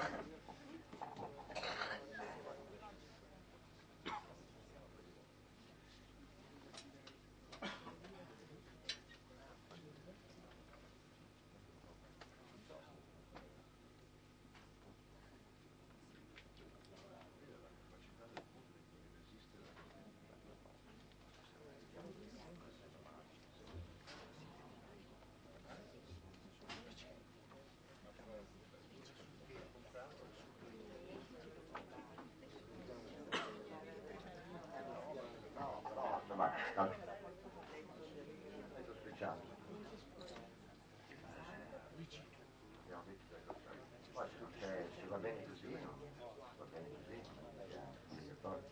Poi se non c'è, se va bene così, no? Va bene così, è obbligatorio.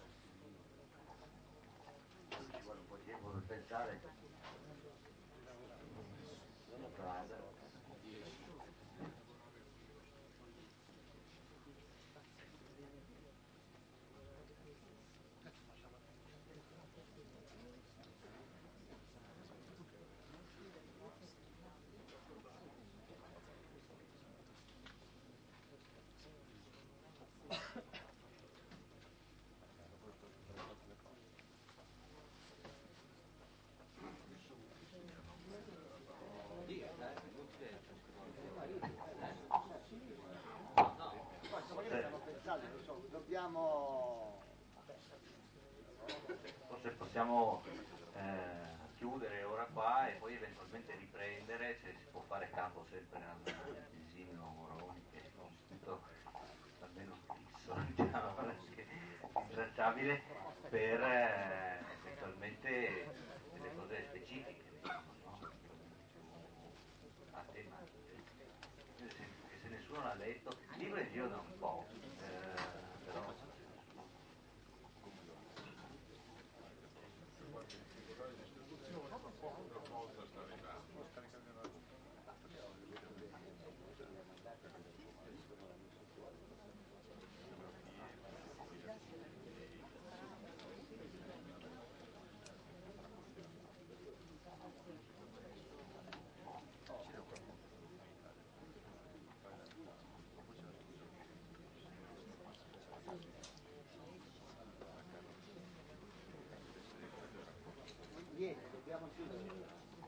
Ci vuole un po' di tempo per pensare. Strada. Dobbiamo... Forse possiamo eh, chiudere ora qua e poi eventualmente riprendere, se si può fare capo sempre al Disimio Moroni, che è un punto almeno fisso, diciamo, intracciabile, per eh, eventualmente delle cose specifiche, diciamo, no? A tema. Che se nessuno l'ha letto, il libro è in giro da un po', eh, però Niente, dobbiamo chiudere.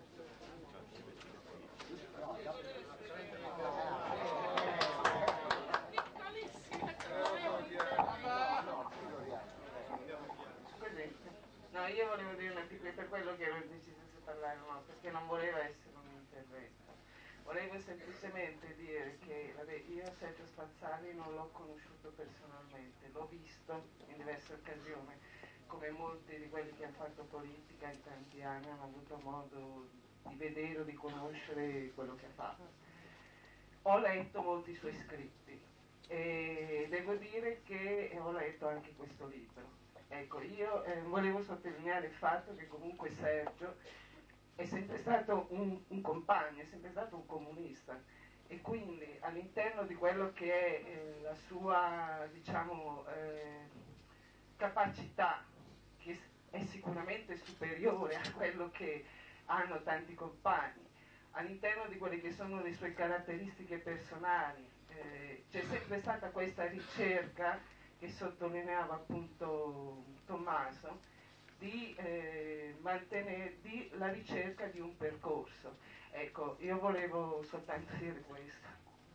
No, io volevo dire una piccola, per quello che ero deciso se parlare o no, perché non voleva essere un intervento. Volevo semplicemente dire che vabbè, io Sergio Spazzali non l'ho conosciuto personalmente, l'ho visto in diverse occasioni, come molti di quelli che hanno fatto politica in tanti anni hanno avuto modo di vedere o di conoscere quello che ha fatto. Ho letto molti suoi scritti e devo dire che ho letto anche questo libro. Ecco, io eh, volevo sottolineare il fatto che comunque Sergio è sempre stato un, un compagno, è sempre stato un comunista e quindi all'interno di quello che è eh, la sua, diciamo, eh, capacità, che è sicuramente superiore a quello che hanno tanti compagni, all'interno di quelle che sono le sue caratteristiche personali, eh, c'è sempre stata questa ricerca che sottolineava appunto Tommaso, di eh, mantenere di, la ricerca di un percorso. Ecco, io volevo soltanto dire questo.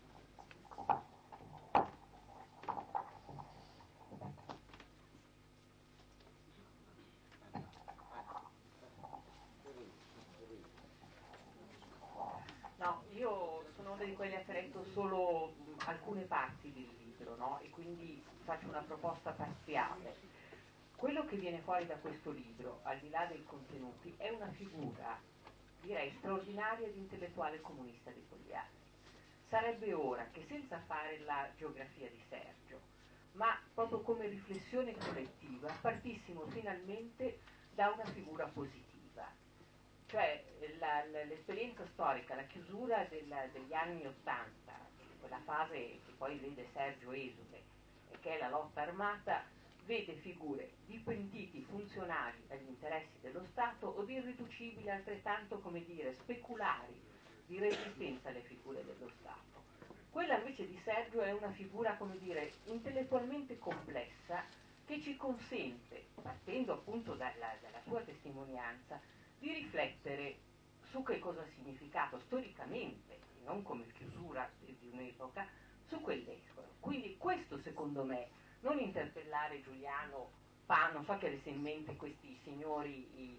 No, io sono una di quelle che ha letto solo mh, alcune parti del libro, no? E quindi faccio una proposta parziale. Quello che viene fuori da questo libro, al di là dei contenuti, è una figura direi straordinaria ed intellettuale comunista di quegli anni. Sarebbe ora che, senza fare la geografia di Sergio, ma proprio come riflessione collettiva, partissimo finalmente da una figura positiva. Cioè la, la, l'esperienza storica, la chiusura della, degli anni Ottanta, quella fase che poi vede Sergio esule, e che è la lotta armata, vede figure di pentiti funzionali agli interessi dello Stato o di irriducibili altrettanto, come dire, speculari di resistenza alle figure dello Stato. Quella invece di Sergio è una figura, come dire, intellettualmente complessa che ci consente, partendo appunto dalla, dalla sua testimonianza, di riflettere su che cosa ha significato storicamente, non come chiusura di un'epoca, su quell'epoca. Quindi questo secondo me, non interpellare Giuliano, pa, non so che avesse in mente questi signori i,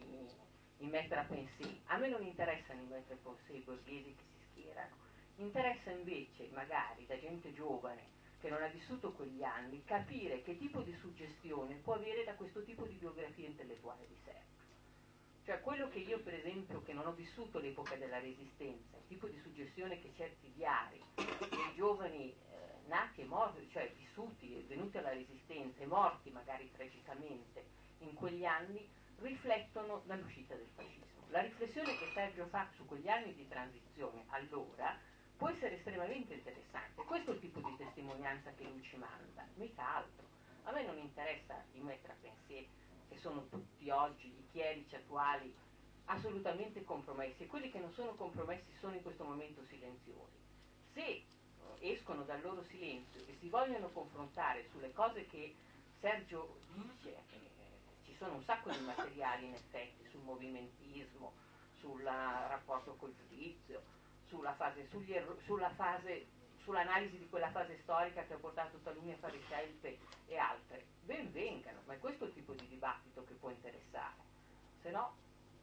i maître à penser, a me non interessano i maître à penser borghesi che si schierano, interessa invece magari da gente giovane che non ha vissuto quegli anni capire che tipo di suggestione può avere da questo tipo di biografia intellettuale di Sergio. Cioè quello che io per esempio, che non ho vissuto l'epoca della Resistenza, il tipo di suggestione che certi diari dei giovani eh, nati e morti, cioè vissuti e venuti alla Resistenza e morti magari tragicamente in quegli anni, riflettono dall'uscita del fascismo. La riflessione che Sergio fa su quegli anni di transizione allora può essere estremamente interessante. Questo è il tipo di testimonianza che lui ci manda, mica altro. A me non interessa i maître à penser che sono tutti oggi i chierici attuali assolutamente compromessi, e quelli che non sono compromessi sono in questo momento silenziosi. Se escono dal loro silenzio e si vogliono confrontare sulle cose che Sergio dice, eh, ci sono un sacco di materiali in effetti sul movimentismo, sul rapporto col giudizio, sulla fase, sugli erro- sulla fase, sull'analisi di quella fase storica che ha portato Taluni a fare scelte e altre, ben vengano, ma è questo il tipo di dibattito che può interessare, se no.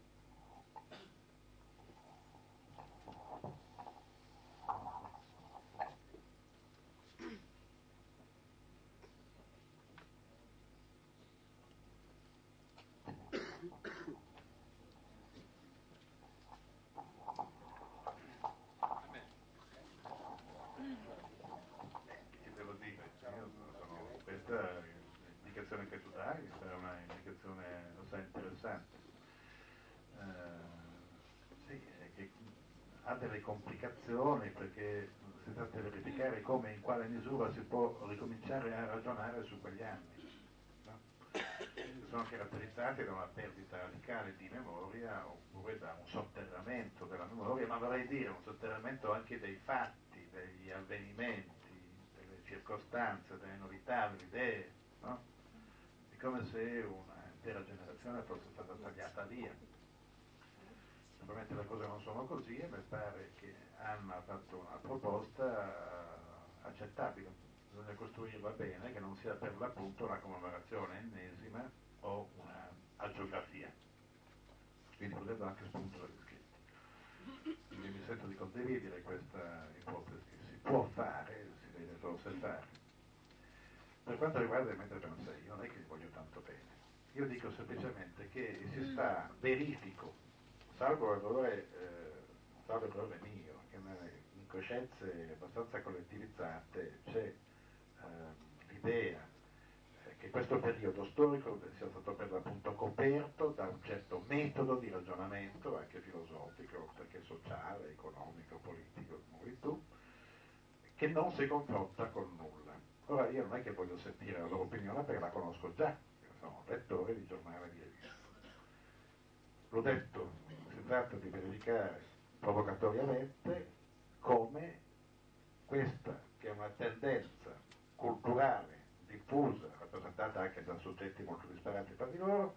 Questa indicazione che tu dai è una indicazione assai interessante. Eh, sì, che ha delle complicazioni perché si tratta di verificare come e in quale misura si può ricominciare a ragionare su quegli anni, no? Che sono caratterizzati da una perdita radicale di memoria oppure da un sotterramento della memoria, ma vorrei dire un sotterramento anche dei fatti, degli avvenimenti, circostanze, delle novità, delle idee, no? È come se un'intera generazione fosse stata tagliata via. Ovviamente le cose non sono così e mi pare che Anna ha fatto una proposta accettabile. Bisogna costruirla bene, che non sia per l'appunto una commemorazione ennesima o una agiografia. Quindi potrebbe anche spunto dagli scritti. Quindi mi sento di condividere questa ipotesi. Si può fare, si deve forse fare. Per quanto riguarda il mentre pensei, io non è che li voglio tanto bene. Io dico semplicemente che si sta, verifico, salvo errore, eh, salvo errore mio, che nelle incoscienze abbastanza collettivizzate c'è eh, l'idea eh, che questo periodo storico sia stato per l'appunto coperto da un certo metodo di ragionamento, anche filosofico, perché sociale, economico, politico, come vuoi tu, che non si confronta con nulla. Ora io non è che voglio sentire la loro opinione perché la conosco già, sono lettore di giornale di rivista. L'ho detto, si tratta di verificare provocatoriamente come questa, che è una tendenza culturale diffusa, rappresentata anche da soggetti molto disparati tra di loro,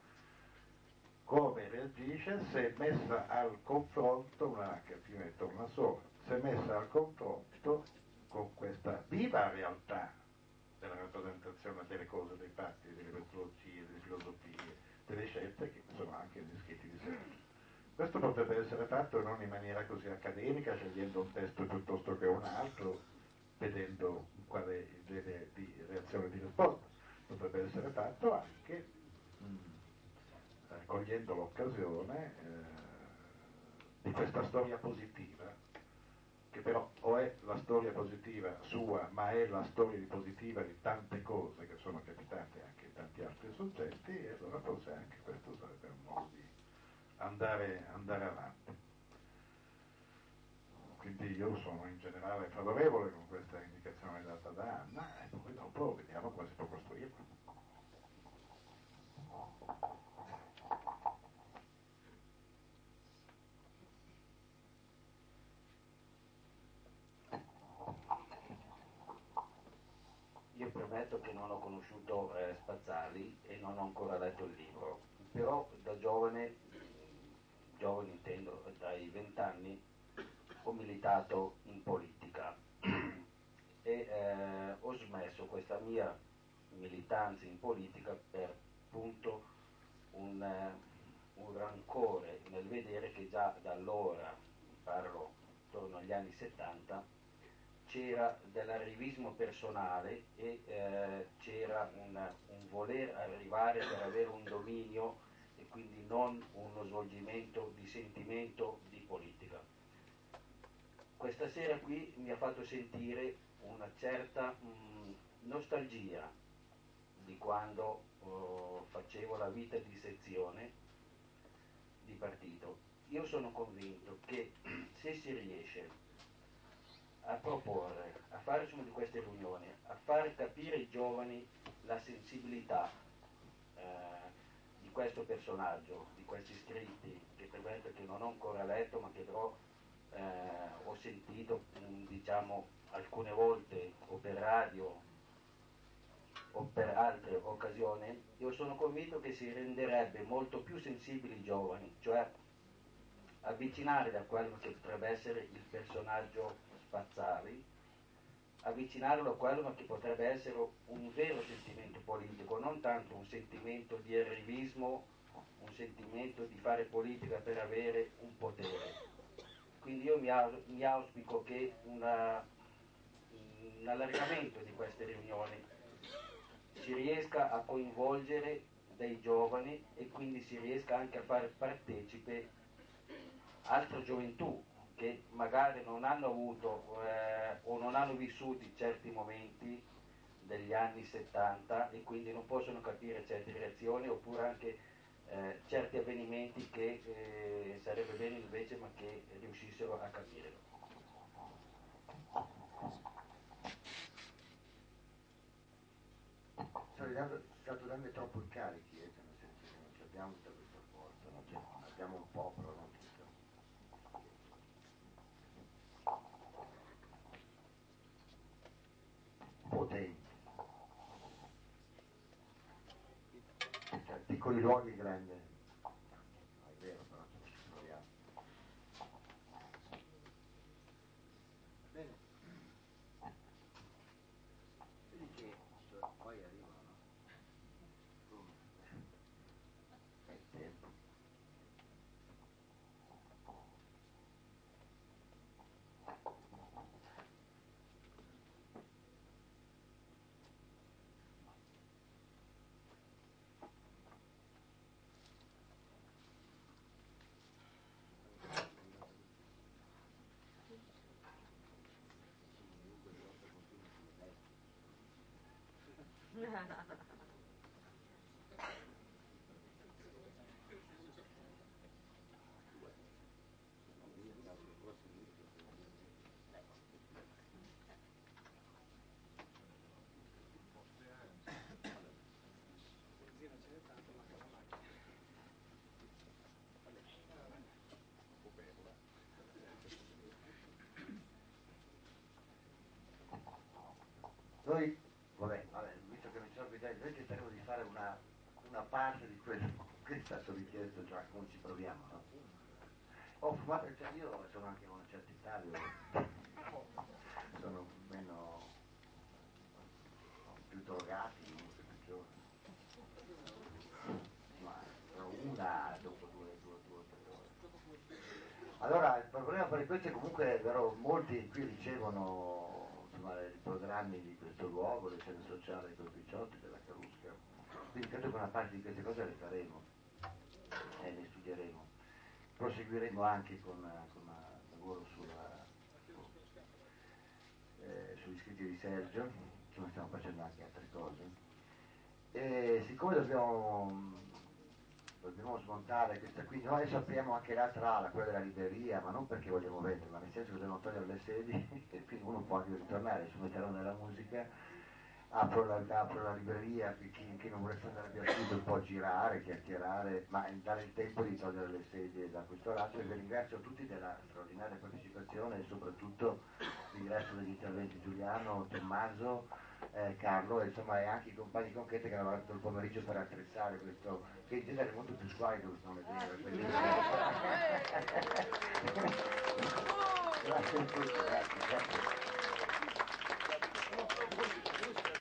come reagisce se messa al confronto, una che fine torna sola, se messa al confronto con questa viva realtà della rappresentazione delle cose, dei fatti, delle metodologie, delle filosofie, delle scelte che sono anche negli scritti di Sergio. Questo potrebbe essere fatto non in maniera così accademica, scegliendo un testo piuttosto che un altro, vedendo quale delle di reazione di risposta. Potrebbe essere fatto anche mh, eh, cogliendo l'occasione eh, di questa storia positiva, che però o è la storia positiva sua, ma è la storia di positiva di tante cose che sono capitate anche in tanti altri soggetti, e allora forse anche questo sarebbe un modo di andare, andare avanti. Quindi io sono in generale favorevole con questa indicazione data da Anna, e poi dopo vediamo come si può costruire. Io premetto che non ho conosciuto eh, Spazzali e non ho ancora letto il libro, però da giovane, giovane intendo dai vent'anni, ho militato in politica e eh, ho smesso questa mia militanza in politica per appunto un, eh, un rancore nel vedere che già da allora, parlo intorno agli anni settanta, c'era dell'arrivismo personale e eh, c'era un, un voler arrivare per avere un dominio e quindi non uno svolgimento di sentimento di politica. Questa sera qui mi ha fatto sentire una certa mh, nostalgia di quando oh, facevo la vita di sezione di partito. Io sono convinto che se si riesce a proporre, a fare insomma di queste riunioni, a far capire ai giovani la sensibilità eh, di questo personaggio, di questi scritti, che premetto che non ho ancora letto, ma che però eh, ho sentito mh, diciamo alcune volte o per radio o per altre occasioni, io sono convinto che si renderebbe molto più sensibili i giovani, cioè avvicinare da quello che potrebbe essere il personaggio Spazzali, avvicinarlo a quello che potrebbe essere un vero sentimento politico, non tanto un sentimento di arrivismo, un sentimento di fare politica per avere un potere. Quindi io mi, aus- mi auspico che una, un allargamento di queste riunioni si riesca a coinvolgere dei giovani e quindi si riesca anche a fare partecipe altra gioventù che magari non hanno avuto eh, o non hanno vissuto certi momenti degli anni settanta e quindi non possono capire certe reazioni oppure anche eh, certi avvenimenti che eh, sarebbe bene invece ma che riuscissero a capire. State dando, state dando troppo carichi, eh, nel senso che non ci abbiamo tutta questa forza, no? Cioè, abbiamo un po', però non tutto. Potenti. Cioè, piccoli luoghi grandi. No, è vero, però ci proviamo. Bene. Vedi che poi arrivano, no? Come? È il tempo. Noi, vabbè, vabbè, visto che non ci sono più idee, noi cercheremo di fare una, una parte di quello che è stato richiesto, cioè come ci proviamo, no? Ho fumato, cioè io sono anche in una certa età, io sono meno, più drogati, molto più giovani. Ma però una dopo due, due, due, tre ore. Allora, il problema per questo è comunque, è vero, molti qui ricevono insomma, i programmi di questo luogo, le scene sociali con i Picciotti, della Carusca, quindi credo che una parte di queste cose le faremo e le studieremo. proseguiremo anche con, con il lavoro sulla, eh, sugli scritti di Sergio, insomma stiamo facendo anche altre cose. E siccome dobbiamo, dobbiamo smontare questa qui, noi adesso apriamo anche l'altra ala, quella della libreria, ma non perché vogliamo vendere, ma nel senso che dobbiamo togliere le sedi e quindi uno può anche ritornare, ci metterò nella musica. Apro la, apro la libreria, chi, chi non volesse andare via subito può girare, chiacchierare, ma dare il tempo di togliere le sedie da questo lato. E vi ringrazio tutti della straordinaria partecipazione e soprattutto ringrazio degli interventi Giuliano, Tommaso, eh, Carlo e insomma e anche i compagni concreti che hanno lavorato il pomeriggio per attrezzare questo, che in genere è molto più squalido, non è vero, bellissimo. Grazie a tutti, grazie, grazie.